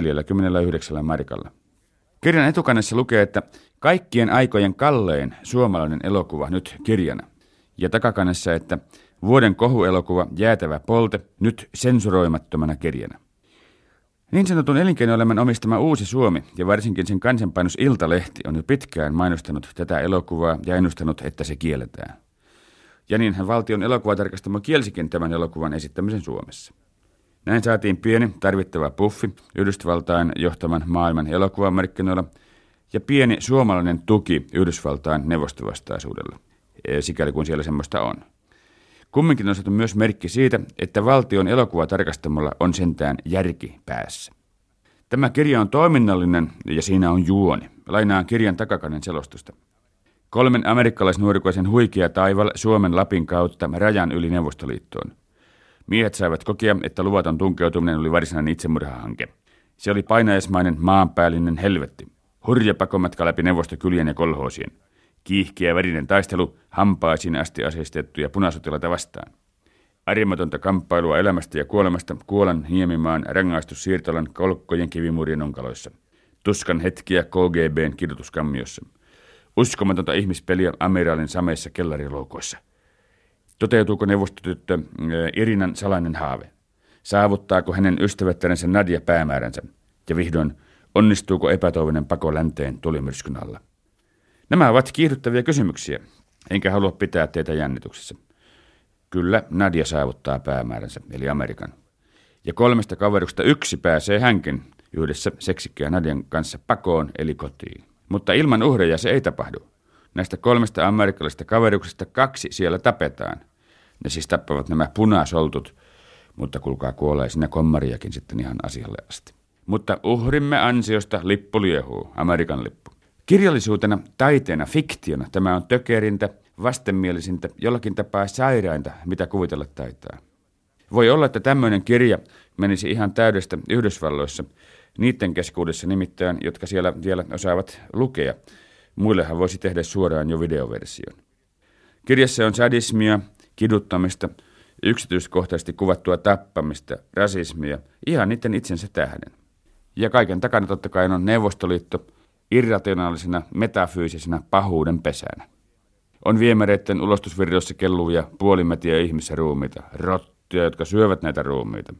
49 markalla. Kirjan etukannessa lukee, että kaikkien aikojen kallein suomalainen elokuva nyt kirjana, ja takakannessa, että vuoden kohuelokuva Jäätävä polte nyt sensuroimattomana kirjana. Niin sanotun elinkeinoelämän omistama Uusi Suomi ja varsinkin sen kansanpainos Iltalehti on jo pitkään mainostanut tätä elokuvaa ja ennustanut, että se kielletään. Ja niinhän valtion elokuvatarkastamo kielsikin tämän elokuvan esittämisen Suomessa. Näin saatiin pieni tarvittava puffi Yhdysvaltain johtaman maailman elokuvamarkkinoilla ja pieni suomalainen tuki Yhdysvaltain neuvostovastaisuudella, sikäli kuin siellä semmoista on. Kumminkin on saatu myös merkki siitä, että valtion elokuvatarkastamolla on sentään järki päässä. Tämä kirja on toiminnallinen ja siinä on juoni. Lainaan kirjan takakannen selostusta. 3 amerikkalaisnuorikoisen huikea taival Suomen Lapin kautta rajan yli Neuvostoliittoon. Miehet saivat kokea, että luvaton tunkeutuminen oli varsinainen itsemurhahanke. Se oli painajaismainen maanpäällinen helvetti. Hurja pakomatka läpi neuvostokylien ja kolhoosien. Kiihkeä värinen taistelu hampaisiin asti aseistettuja punasotilaita vastaan. Arimatonta kamppailua elämästä ja kuolemasta Kuolan Niemimaan rangaistussiirtolan kolkkojen kivimurien onkaloissa. Tuskan hetkiä KGB:n kidutuskammiossa. Uskomatonta ihmispeliä amiraalin sameissa kellariloukoissa. Toteutuuko neuvostotyttö Irinan salainen haave? Saavuttaako hänen ystävättärensä Nadia päämääränsä? Ja vihdoin, onnistuuko epätoivinen pako länteen tulimyrskyn alla? Nämä ovat kiihdyttäviä kysymyksiä, enkä halua pitää teitä jännityksessä. Kyllä, Nadia saavuttaa päämääränsä, eli Amerikan. Ja 3 kaveruksesta 1 pääsee hänkin yhdessä seksikkään Nadian kanssa pakoon, eli kotiin. Mutta ilman uhreja se ei tapahdu. Näistä 3 amerikkalaisista kaveruksesta 2 siellä tapetaan. Ne siis tappavat nämä punasoltut, mutta kuulkaa kuolee sinne kommariakin sitten ihan asialle asti. Mutta uhrimme ansiosta lippu liehuu, Amerikan lippu. Kirjallisuutena, taiteena, fiktiona tämä on tökerintä, vastenmielisintä, jollakin tapaa sairainta, mitä kuvitella taitaa. Voi olla, että tämmöinen kirja menisi ihan täydestä Yhdysvalloissa, niiden keskuudessa nimittäin, jotka siellä vielä osaavat lukea. Muillehan voisi tehdä suoraan jo videoversion. Kirjassa on sadismia, kiduttamista, yksityiskohtaisesti kuvattua tappamista, rasismia, ihan niiden itsensä tähden. Ja kaiken takana totta kai on Neuvostoliitto irrationaalisena, metafyysisenä pahuuden pesänä. On viemäreiden ulostusvirroissa kelluvia puolimätiä ihmisruumiita, rottia, jotka syövät näitä ruumiita.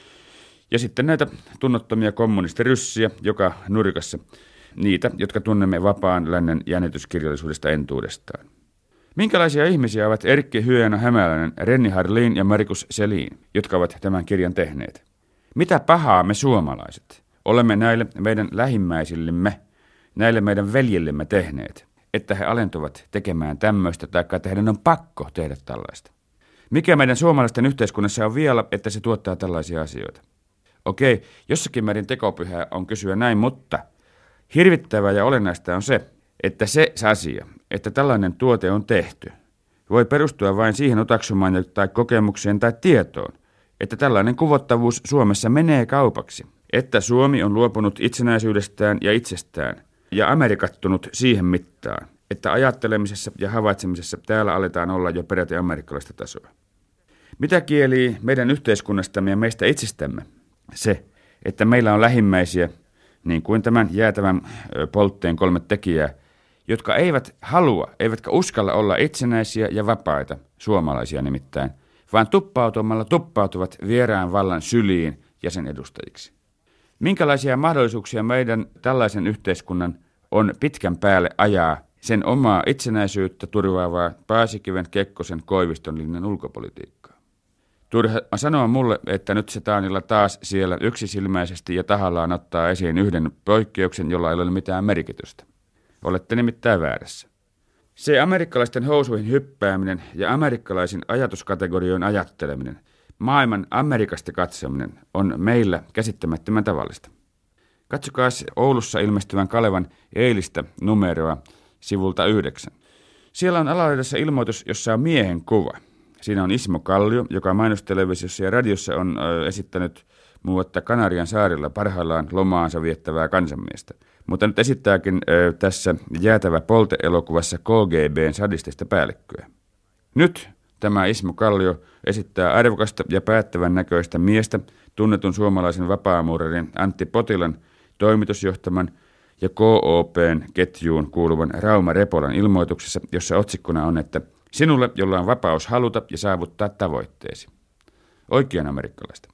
Ja sitten näitä tunnottomia kommunistiryssiä joka nurkassa, niitä, jotka tunnemme vapaan lännen jännityskirjallisuudesta entuudestaan. Minkälaisia ihmisiä ovat Erkki Hyena-Hämäläinen, Renny Harlin ja Markus Selin, jotka ovat tämän kirjan tehneet? Mitä pahaa me suomalaiset olemme näille meidän lähimmäisillemme, näille meidän veljellemme tehneet, että he alentuvat tekemään tämmöistä, taikka että heidän on pakko tehdä tällaista? Mikä meidän suomalaisten yhteiskunnassa on vielä, että se tuottaa tällaisia asioita? Okei, jossakin määrin tekopyhää on kysyä näin, mutta hirvittävää ja olennaista on se, että se asia, että tällainen tuote on tehty, voi perustua vain siihen otaksumaan tai kokemukseen tai tietoon, että tällainen kuvottavuus Suomessa menee kaupaksi, että Suomi on luopunut itsenäisyydestään ja itsestään ja amerikattunut siihen mittaan, että ajattelemisessa ja havaitsemisessa täällä aletaan olla jo peräti amerikkalaista tasoa. Mitä kielii meidän yhteiskunnastamme ja meistä itsestämme? Se, että meillä on lähimmäisiä, niin kuin tämän jäätävän poltteen 3 tekijää, jotka eivät halua, eivätkä uskalla olla itsenäisiä ja vapaita, suomalaisia nimittäin, vaan tuppautuvat vieraan vallan syliin ja sen edustajiksi. Minkälaisia mahdollisuuksia meidän tällaisen yhteiskunnan on pitkän päälle ajaa sen omaa itsenäisyyttä turvaavaa Paasikiven, Kekkosen, Koiviston linjan ulkopolitiikkaa? Turha sanoa mulle, että nyt se Taanilla taas siellä yksisilmäisesti ja tahallaan ottaa esiin yhden poikkeuksen, jolla ei ole mitään merkitystä. Olette nimittäin väärässä. Se amerikkalaisten housuihin hyppääminen ja amerikkalaisin ajatuskategorioin ajatteleminen, maailman Amerikasta katsominen on meillä käsittämättömän tavallista. Katsokaa Oulussa ilmestyvän Kalevan eilistä numeroa sivulta 9. Siellä on alalaidassa ilmoitus, jossa on miehen kuva. Siinä on Ismo Kallio, joka mainostelevisiossa ja radiossa on esittänyt muuta Kanarian saarilla parhaillaan lomaansa viettävää kansanmiestä. Mutta nyt esittääkin tässä Jäätävä Polte-elokuvassa KGB:n sadistista päällikköä. Nyt tämä Ismo Kallio esittää arvokasta ja päättävän näköistä miestä tunnetun suomalaisen vapaamuurarin Antti Potilan toimitusjohtaman ja KOP:n ketjuun kuuluvan Rauma Repolan ilmoituksessa, jossa otsikkona on, että sinulle, jolla on vapaus haluta ja saavuttaa tavoitteesi. Oikean amerikkalaista.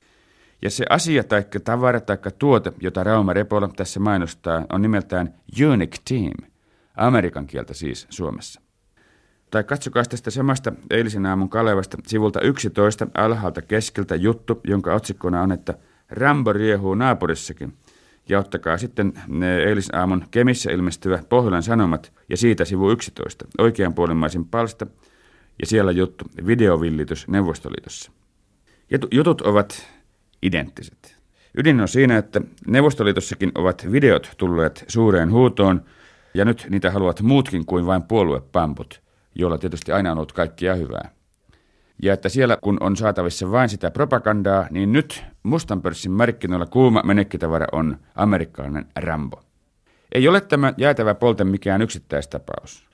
Ja se asia taikka tavara taikka tuote, jota Rauma Repola tässä mainostaa, on nimeltään Unique Team, amerikan kieltä siis Suomessa. Tai katsokaa tästä samasta eilisen aamun Kalevasta sivulta 11 alhaalta keskeltä juttu, jonka otsikkona on, että Rambo riehuu naapurissakin. Ja ottakaa sitten eilisen aamun Kemissä ilmestyvä Pohjolan Sanomat ja siitä sivu 11, oikeanpuolimaisin palsta ja siellä juttu videovillitys Neuvostoliitossa. Jutut ovat identtiset. Ydin on siinä, että Neuvostoliitossakin ovat videot tulleet suureen huutoon ja nyt niitä haluavat muutkin kuin vain puoluepamput, joilla tietysti aina on ollut kaikkia hyvää. Ja että siellä kun on saatavissa vain sitä propagandaa, niin nyt mustan pörssin markkinoilla kuuma menekkitavara on amerikkalainen Rambo. Ei ole tämä Jäätävä Polte mikään yksittäistapaus.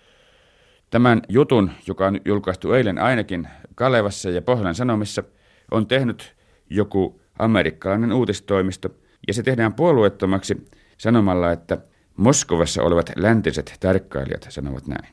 Tämän jutun, joka on julkaistu eilen ainakin Kalevassa ja Pohjolan Sanomissa, on tehnyt joku amerikkalainen uutistoimisto, ja se tehdään puolueettomaksi sanomalla, että Moskovassa olevat läntiset tarkkailijat sanovat näin.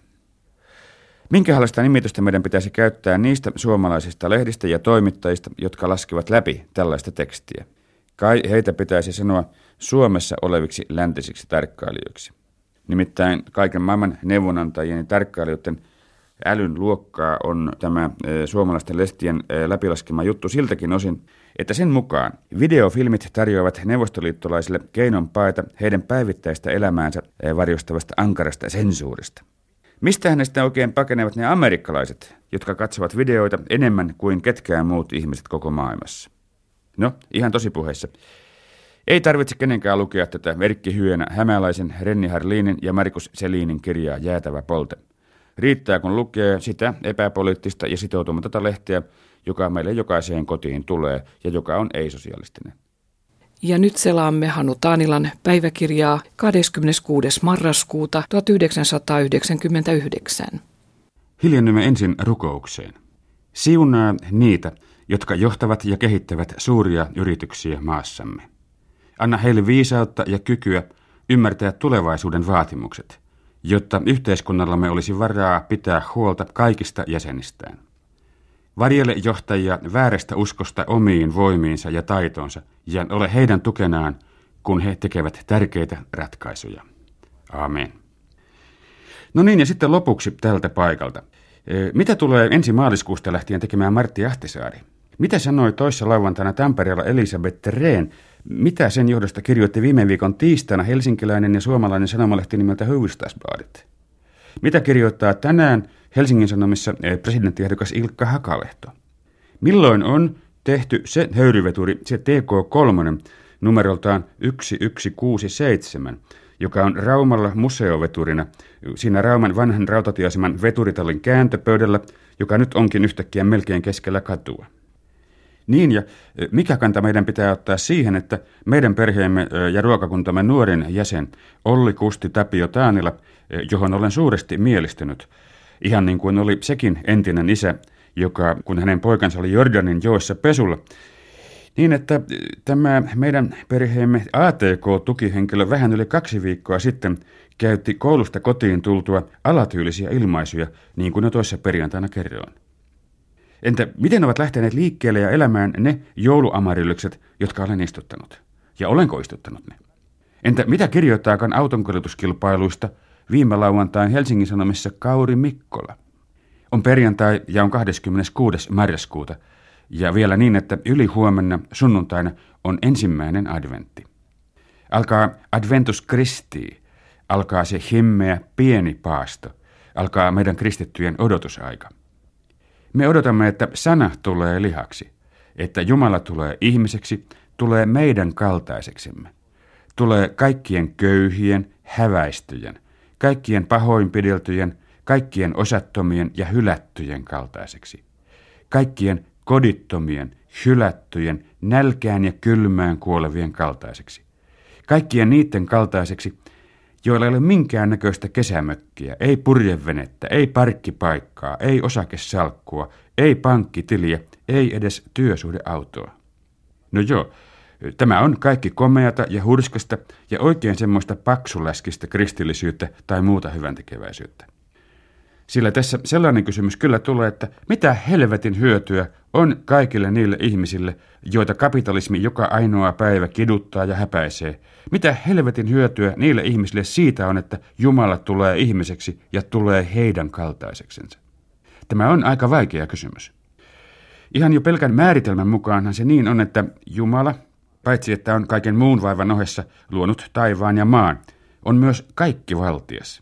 Minkälaista nimitystä meidän pitäisi käyttää niistä suomalaisista lehdistä ja toimittajista, jotka laskevat läpi tällaista tekstiä? Kai heitä pitäisi sanoa Suomessa oleviksi läntisiksi tarkkailijoiksi. Nimittäin kaiken maailman neuvonantajien ja tarkkailijoiden älyn luokkaa on tämä suomalaisten lehtien läpilaskema juttu siltäkin osin, että sen mukaan videofilmit tarjoavat neuvostoliittolaisille keinon paeta heidän päivittäistä elämäänsä varjostavasta ankarasta sensuurista. Mistä hänestä oikein pakenevat ne amerikkalaiset, jotka katsovat videoita enemmän kuin ketkään muut ihmiset koko maailmassa? No, ihan tosipuheissa. Ei tarvitse kenenkään lukea tätä Erkki Hyena-Hämäläisen, Renny Harlinin ja Markus Selinin kirjaa Jäätävä Polte. Riittää, kun lukee sitä epäpoliittista ja sitoutumatonta lehteä, joka meille jokaiseen kotiin tulee ja joka on ei-sosialistinen. Ja nyt selaamme Hannu Taanilan päiväkirjaa 26. marraskuuta 1999. Hiljennymme ensin rukoukseen. Siunaa niitä, jotka johtavat ja kehittävät suuria yrityksiä maassamme. Anna heille viisautta ja kykyä ymmärtää tulevaisuuden vaatimukset, jotta yhteiskunnallamme olisi varaa pitää huolta kaikista jäsenistään. Varjele johtajia väärästä uskosta omiin voimiinsa ja taitoonsa ja ole heidän tukenaan, kun he tekevät tärkeitä ratkaisuja. Aamen. No niin, ja sitten lopuksi tältä paikalta. Mitä tulee ensi maaliskuusta lähtien tekemään Martti Ahtisaari? Mitä sanoi toissa lauantaina Tampereella Elisabeth Rehn? Mitä sen johdosta kirjoitti viime viikon tiistaina helsinkiläinen ja suomalainen sanomalehti nimeltä Hufvudstadsbladet? Mitä kirjoittaa tänään Helsingin Sanomissa presidenttiehdokas Ilkka Hakalehto? Milloin on tehty se höyryveturi, se TK3 numeroltaan 1167, joka on Raumalla museoveturina, siinä Rauman vanhan rautatieaseman veturitallin kääntöpöydällä, joka nyt onkin yhtäkkiä melkein keskellä katua. Niin, ja mikä kanta meidän pitää ottaa siihen, että meidän perheemme ja ruokakuntamme nuorin jäsen Olli Kusti Tapio Taanila, johon olen suuresti mielistynyt, ihan niin kuin oli sekin entinen isä, joka, kun hänen poikansa oli Jordanin joessa pesulla, niin että tämä meidän perheemme ATK-tukihenkilö vähän yli 2 viikkoa sitten käytti koulusta kotiin tultua alatyylisiä ilmaisuja, niin kuin jo toissa perjantaina kerroin. Entä miten ovat lähteneet liikkeelle ja elämään ne jouluamarilykset, jotka olen istuttanut? Ja olenko istuttanut ne? Entä mitä kirjoittaakaan autonkuljetuskilpailuista viime lauantain Helsingin Sanomissa Kauri Mikkola? On perjantai ja on 26. marraskuuta. Ja vielä niin, että ylihuomenna sunnuntaina on ensimmäinen adventti. Alkaa Adventus Christi, alkaa se himmeä pieni paasto, alkaa meidän kristittyjen odotusaika. Me odotamme, että sana tulee lihaksi, että Jumala tulee ihmiseksi, tulee meidän kaltaiseksemme. Tulee kaikkien köyhien, häväistyjen, kaikkien pahoinpideltyjen, kaikkien osattomien ja hylättyjen kaltaiseksi. Kaikkien kodittomien, hylättyjen, nälkään ja kylmään kuolevien kaltaiseksi. Kaikkien niiden kaltaiseksi, joilla ei ole minkään näköistä kesämökkiä, ei purjevenettä, ei parkkipaikkaa, ei osakesalkkua, ei pankkitiliä, ei edes työsuhdeautoa. No joo, tämä on kaikki komeata ja hurskasta ja oikein semmoista paksuläskistä kristillisyyttä tai muuta hyväntekeväisyyttä. Sillä tässä sellainen kysymys kyllä tulee, että mitä helvetin hyötyä on kaikille niille ihmisille, joita kapitalismi joka ainoa päivä kiduttaa ja häpäisee. Mitä helvetin hyötyä niille ihmisille siitä on, että Jumala tulee ihmiseksi ja tulee heidän kaltaiseksensa? Tämä on aika vaikea kysymys. Ihan jo pelkän määritelmän mukaanhan se niin on, että Jumala, paitsi että on kaiken muun vaivan ohessa luonut taivaan ja maan, on myös kaikkivaltias.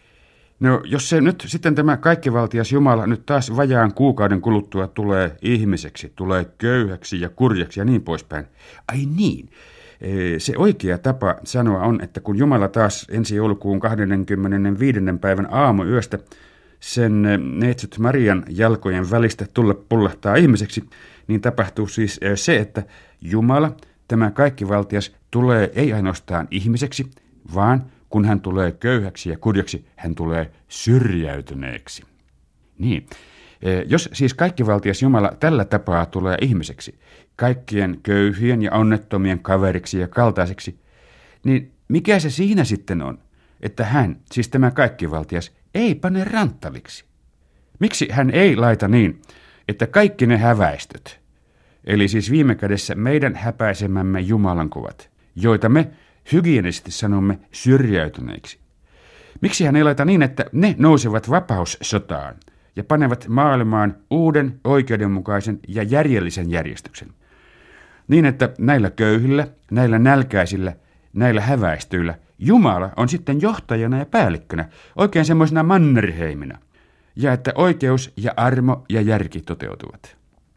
No, jos se nyt sitten tämä kaikkivaltias Jumala nyt taas vajaan kuukauden kuluttua tulee ihmiseksi, tulee köyhäksi ja kurjaksi ja niin poispäin. Ai niin, se oikea tapa sanoa on, että kun Jumala taas ensi joulukuun 25. päivän aamuyöstä sen neitsyt Marian jalkojen välistä tulla pullahtaa ihmiseksi, niin tapahtuu siis se, että Jumala, tämä kaikkivaltias, tulee ei ainoastaan ihmiseksi, vaan kun hän tulee köyhäksi ja kurjaksi, hän tulee syrjäytyneeksi. Niin, jos siis kaikkivaltias Jumala tällä tapaa tulee ihmiseksi, kaikkien köyhien ja onnettomien kaveriksi ja kaltaiseksi, niin mikä se siinä sitten on, että hän, siis tämä kaikkivaltias, ei pane ranttaliksi? Miksi hän ei laita niin, että kaikki ne häväistöt, eli siis viime kädessä meidän häpäisemämme Jumalan kuvat, joita me hygienisesti sanomme syrjäytyneiksi. Miksi hän ei laita niin, että ne nousevat vapaussotaan ja panevat maailmaan uuden, oikeudenmukaisen ja järjellisen järjestyksen? Niin, että näillä köyhillä, näillä nälkäisillä, näillä häväistyillä Jumala on sitten johtajana ja päällikkönä, oikein semmoisena Mannerheimina, ja että oikeus ja armo ja järki toteutuvat.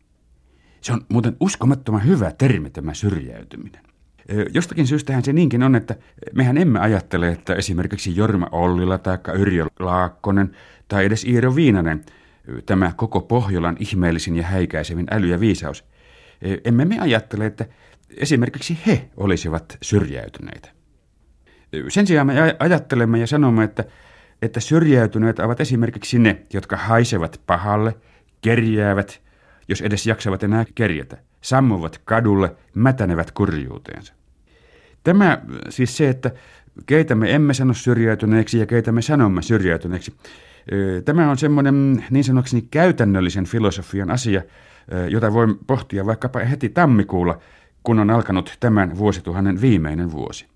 Se on muuten uskomattoman hyvä termi tämä syrjäytyminen. Jostakin syystähän se niinkin on, että mehän emme ajattele, että esimerkiksi Jorma Ollila tai Yrjö Laakkonen tai edes Iiro Viinanen, tämä koko Pohjolan ihmeellisin ja häikäisevin äly ja viisaus, emme me ajattele, että esimerkiksi he olisivat syrjäytyneitä. Sen sijaan me ajattelemme ja sanomme, että syrjäytyneet ovat esimerkiksi ne, jotka haisevat pahalle, kerjäävät, jos edes jaksavat enää kerjätä, sammuvat kadulle, mätänevät kurjuuteensa. Tämä siis se, että keitä me emme sano syrjäytyneeksi ja keitä me sanomme syrjäytyneeksi. Tämä on semmoinen niin sanokseni käytännöllisen filosofian asia, jota voin pohtia vaikkapa heti tammikuulla, kun on alkanut tämän vuosituhannen viimeinen vuosi.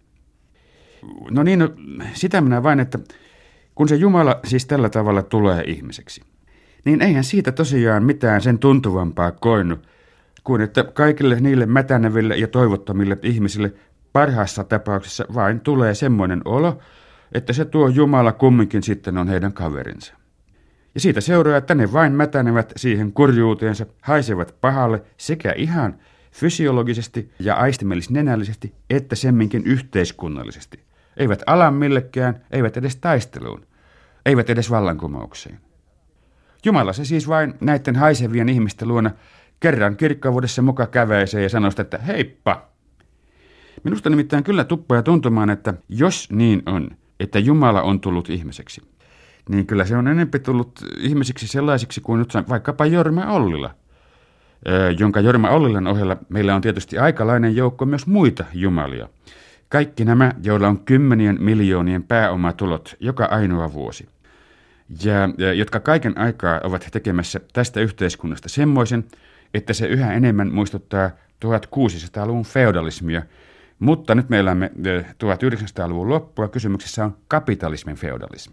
No niin, sitä minä vain, että kun se Jumala siis tällä tavalla tulee ihmiseksi, niin eihän siitä tosiaan mitään sen tuntuvampaa koinnu, kuin että kaikille niille mätäneville ja toivottomille ihmisille parhaassa tapauksessa vain tulee semmoinen olo, että se tuo Jumala kumminkin sitten on heidän kaverinsa. Ja siitä seuraa, että ne vain mätänevät siihen kurjuuteensa, haisevat pahalle sekä ihan fysiologisesti ja aistimellisnenällisesti, että semminkin yhteiskunnallisesti. Eivät ala millekään, eivät edes taisteluun, eivät edes vallankumoukseen. Jumala se siis vain näiden haisevien ihmisten luona kerran kirkkavuudessa muka käväisee ja sanoo, että heippa. Minusta nimittäin kyllä tuppaa tuntumaan, että jos niin on, että Jumala on tullut ihmiseksi, niin kyllä se on enemmän tullut ihmisiksi sellaisiksi kuin nyt vaikkapa Jorma Ollila, jonka Jorma Ollilan ohella meillä on tietysti aikalainen joukko myös muita jumalia. Kaikki nämä, joilla on 10 miljoonien pääomatulot joka ainoa vuosi, ja jotka kaiken aikaa ovat tekemässä tästä yhteiskunnasta semmoisen, että se yhä enemmän muistuttaa 1600-luvun feodalismia, mutta nyt me elämme 1900-luvun loppua, kysymyksessä on kapitalismin feodalismi.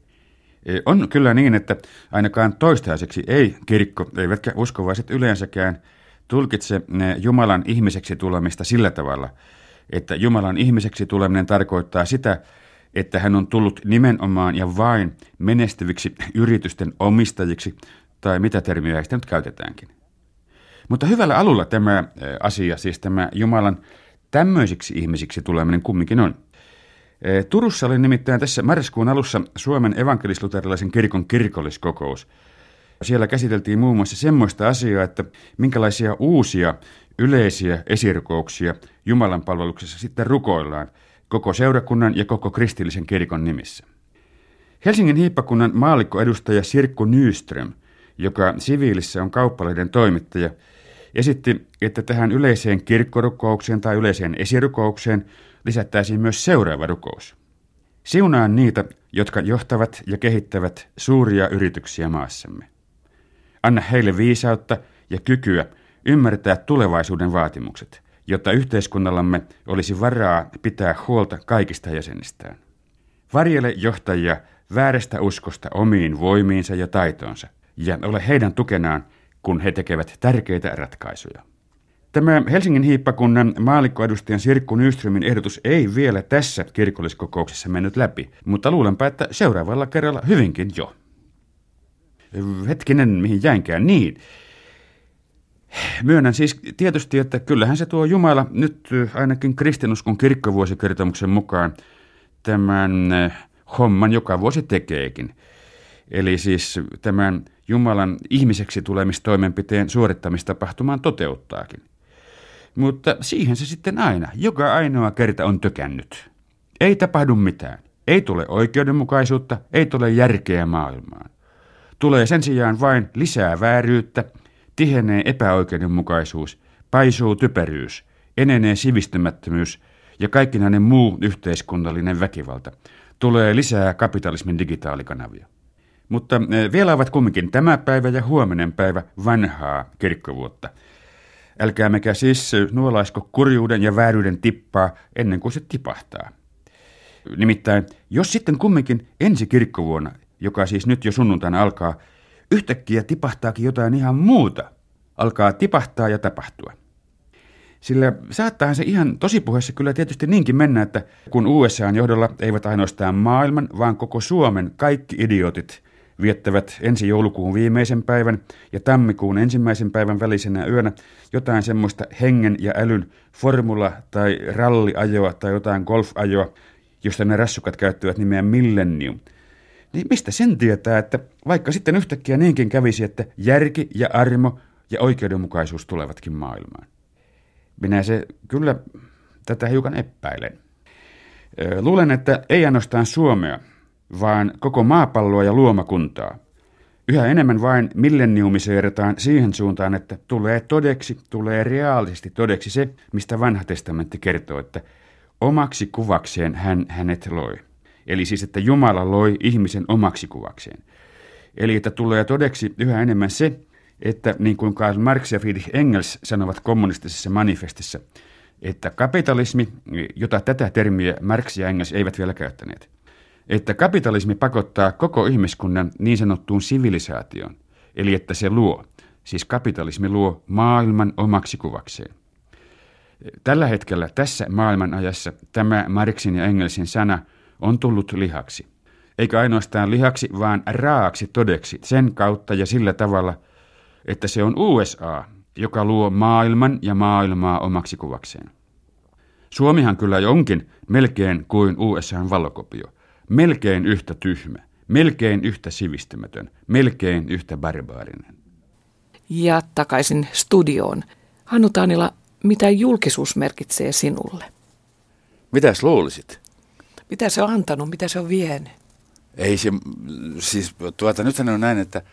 On kyllä niin, että ainakaan toistaiseksi ei kirkko, eivätkä uskovaiset yleensäkään tulkitse Jumalan ihmiseksi tulemista sillä tavalla, että Jumalan ihmiseksi tuleminen tarkoittaa sitä, että hän on tullut nimenomaan ja vain menestyviksi yritysten omistajiksi, tai mitä termiä sitä nyt käytetäänkin. Mutta hyvällä alulla tämä asia, siis tämä Jumalan tämmöisiksi ihmisiksi tuleminen kumminkin on. Turussa oli nimittäin tässä marraskuun alussa Suomen evankelis-luterilaisen kirkon kirkolliskokous. Siellä käsiteltiin muun muassa semmoista asiaa, että minkälaisia uusia yleisiä esirukouksia Jumalan palveluksessa sitten rukoillaan koko seurakunnan ja koko kristillisen kirkon nimissä. Helsingin hiippakunnan maallikkoedustaja Sirkku Nyström, joka siviilissä on Kauppalehden toimittaja, esitti, että tähän yleiseen kirkkorukoukseen tai yleiseen esirukoukseen lisättäisiin myös seuraava rukous. Siunaan niitä, jotka johtavat ja kehittävät suuria yrityksiä maassamme. Anna heille viisautta ja kykyä ymmärtää tulevaisuuden vaatimukset, jotta yhteiskunnallamme olisi varaa pitää huolta kaikista jäsenistään. Varjele johtajia väärästä uskosta omiin voimiinsa ja taitoonsa, ja ole heidän tukenaan, kun he tekevät tärkeitä ratkaisuja. Tämä Helsingin hiippakunnan maallikkoedustajan Sirkku Nyströmin ehdotus ei vielä tässä kirkolliskokouksessa mennyt läpi, mutta luulenpa, että seuraavalla kerralla hyvinkin jo. Hetkinen, mihin jäinkään niin. Myönnän siis tietysti, että kyllähän se tuo Jumala nyt ainakin kristinuskon kirkkovuosikertomuksen mukaan tämän homman joka vuosi tekeekin. Eli siis tämän Jumalan ihmiseksi tulemistoimenpiteen suorittamistapahtumaan toteuttaakin. Mutta siihen se sitten aina, joka ainoa kerta on tökännyt. Ei tapahdu mitään. Ei tule oikeudenmukaisuutta, ei tule järkeä maailmaan. Tulee sen sijaan vain lisää vääryyttä, tihenee epäoikeudenmukaisuus, paisuu typeryys, enenee sivistymättömyys ja kaikkinainen muu yhteiskunnallinen väkivalta. Tulee lisää kapitalismin digitaalikanavia. Mutta vielä ovat kumminkin tämä päivä ja huominen päivä vanhaa kirkkovuotta. Älkäämmekä siis nuolaisko kurjuuden ja vääryyden tippaa ennen kuin se tipahtaa. Nimittäin, jos sitten kumminkin ensi kirkkovuonna, joka siis nyt jo sunnuntaina alkaa, yhtäkkiä tipahtaakin jotain ihan muuta, alkaa tipahtaa ja tapahtua. Sillä saattaahan se ihan tosipuheessa kyllä tietysti niinkin mennä, että kun USA:n johdolla eivät ainoastaan maailman, vaan koko Suomen kaikki idiotit viettävät ensi joulukuun viimeisen päivän ja tammikuun ensimmäisen päivän välisenä yönä jotain semmoista hengen ja älyn formula- tai ralliajoa tai jotain golfajoa, josta ne rassukat käyttävät nimeä Millennium. Niin mistä sen tietää, että vaikka sitten yhtäkkiä niinkin kävisi, että järki ja armo ja oikeudenmukaisuus tulevatkin maailmaan? Minä se kyllä tätä hiukan epäilen. Luulen, että ei ainoastaan Suomea, vaan koko maapalloa ja luomakuntaa Yhä enemmän vain millenniumiseerataan siihen suuntaan, että tulee todeksi, tulee reaalisesti todeksi se, mistä Vanha testamentti kertoo, että omaksi kuvakseen hän hänet loi. Eli siis, että Jumala loi ihmisen omaksi kuvakseen. Eli että tulee todeksi yhä enemmän se, että niin kuin Karl Marx ja Friedrich Engels sanovat kommunistisessa manifestissa, että kapitalismi, jota tätä termiä Marx ja Engels eivät vielä käyttäneet, että kapitalismi pakottaa koko ihmiskunnan niin sanottuun sivilisaatioon, eli että se luo, siis kapitalismi luo maailman omaksi kuvakseen. Tällä hetkellä, tässä maailmanajassa, tämä Marxin ja Engelsin sana on tullut lihaksi. Eikä ainoastaan lihaksi, vaan raaksi todeksi sen kautta ja sillä tavalla, että se on USA, joka luo maailman ja maailmaa omaksi kuvakseen. Suomihan kyllä onkin melkein kuin USA:n valokopio. Melkein yhtä tyhmä, melkein yhtä sivistymätön, melkein yhtä barbaarinen. Ja takaisin studioon. Hannu Taanila, mitä julkisuus merkitsee sinulle? Mitäs luulisit? Mitä se on antanut, mitä se on vienyt? Ei se, siis nythän on näin, että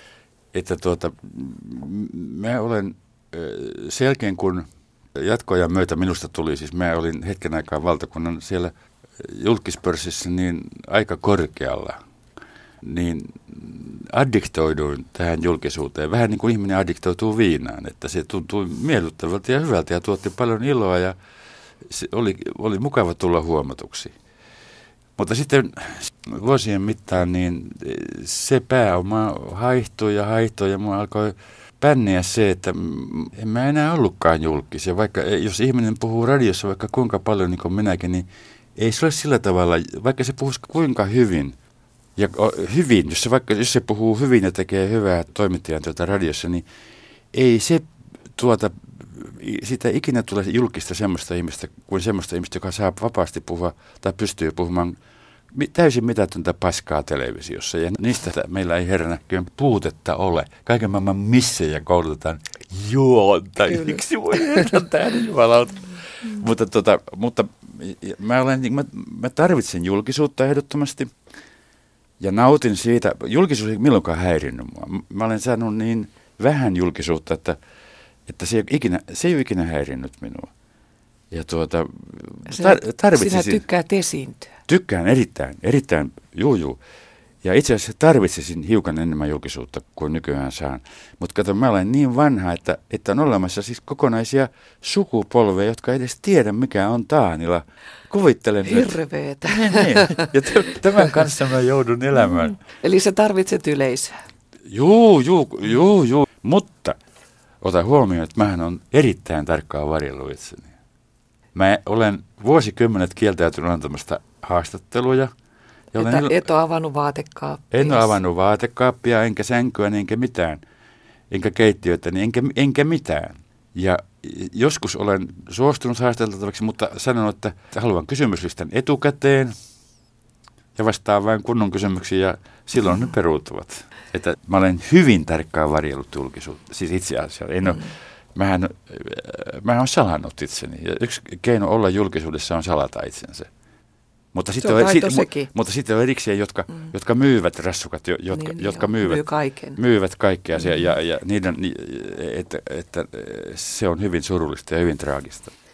mä olen sen jälkeen, kun jatkoajan myötä minusta tuli, siis mä olin hetken aikaa valtakunnan siellä julkispörssissä niin aika korkealla, niin addiktoiduin tähän julkisuuteen. Vähän niin kuin ihminen addiktoituu viinaan, että se tuntui miellyttävältä ja hyvältä ja tuotti paljon iloa ja se oli mukava tulla huomatuksi. Mutta sitten vuosien mittaan niin se pääoma haihtui ja mua alkoi pänniä se, että en mä enää ollutkaan julkis. Ja vaikka jos ihminen puhuu radiossa vaikka kuinka paljon niin kuin minäkin, niin ei se ole sillä tavalla, vaikka se puhuisi kuinka hyvin, ja hyvin, jos se puhuu hyvin ja tekee hyvää toimittajan radiossa, niin ei se sitä ikinä tule julkista semmoista ihmistä kuin semmoista ihmistä, joka saa vapaasti puhua tai pystyy puhumaan täysin mitätöntä paskaa televisiossa. Ja niistä meillä ei herranäköön puutetta ole. Kaiken maailman missejä koulutetaan juonta. Miksi voi herran jumalauta? Mutta mä tarvitsen julkisuutta ehdottomasti ja nautin siitä. Julkisuus ei milloinkaan häirinnyt mua. Mä olen saanut niin vähän julkisuutta, että se ei ole ikinä häirinnyt minua. Ja sinä tykkäät esiintyä. Tykkään erittäin, juu. Ja itse asiassa tarvitsisin hiukan enemmän julkisuutta kuin nykyään saan. Mutta kato, mä olen niin vanha, että on olemassa siis kokonaisia sukupolveja, jotka ei edes tiedä, mikä on Taanila. Kuvittelen hirveetä. Niin. Ja tämän kanssa mä joudun elämään. Eli sä tarvitset yleisöä. Juu. Mutta ota huomioon, että mähän on erittäin tarkkaan varjellut itseni. Mä olen vuosikymmenet kieltäytynyt antamasta haastatteluja. Et ole avannut vaatekaappia. En ole avannut vaatekaappia, enkä sänkyä, enkä mitään. Enkä keittiötä, enkä mitään. Ja joskus olen suostunut haastateltavaksi, mutta sanon, että haluan kysymyslistan etukäteen ja vastaan vain kunnon kysymyksiä ja silloin ne peruutuvat. Että mä olen hyvin tarkkaan varjellut julkisuutta. Siis itse asiassa mähän olen salannut itseni. Ja yksi keino olla julkisuudessa on salata itsensä. Mutta sitten on erikseen, jotka myyvät rassukat, jotka myyvät kaikkea. Ja niiden, että se on hyvin surullista ja hyvin traagista.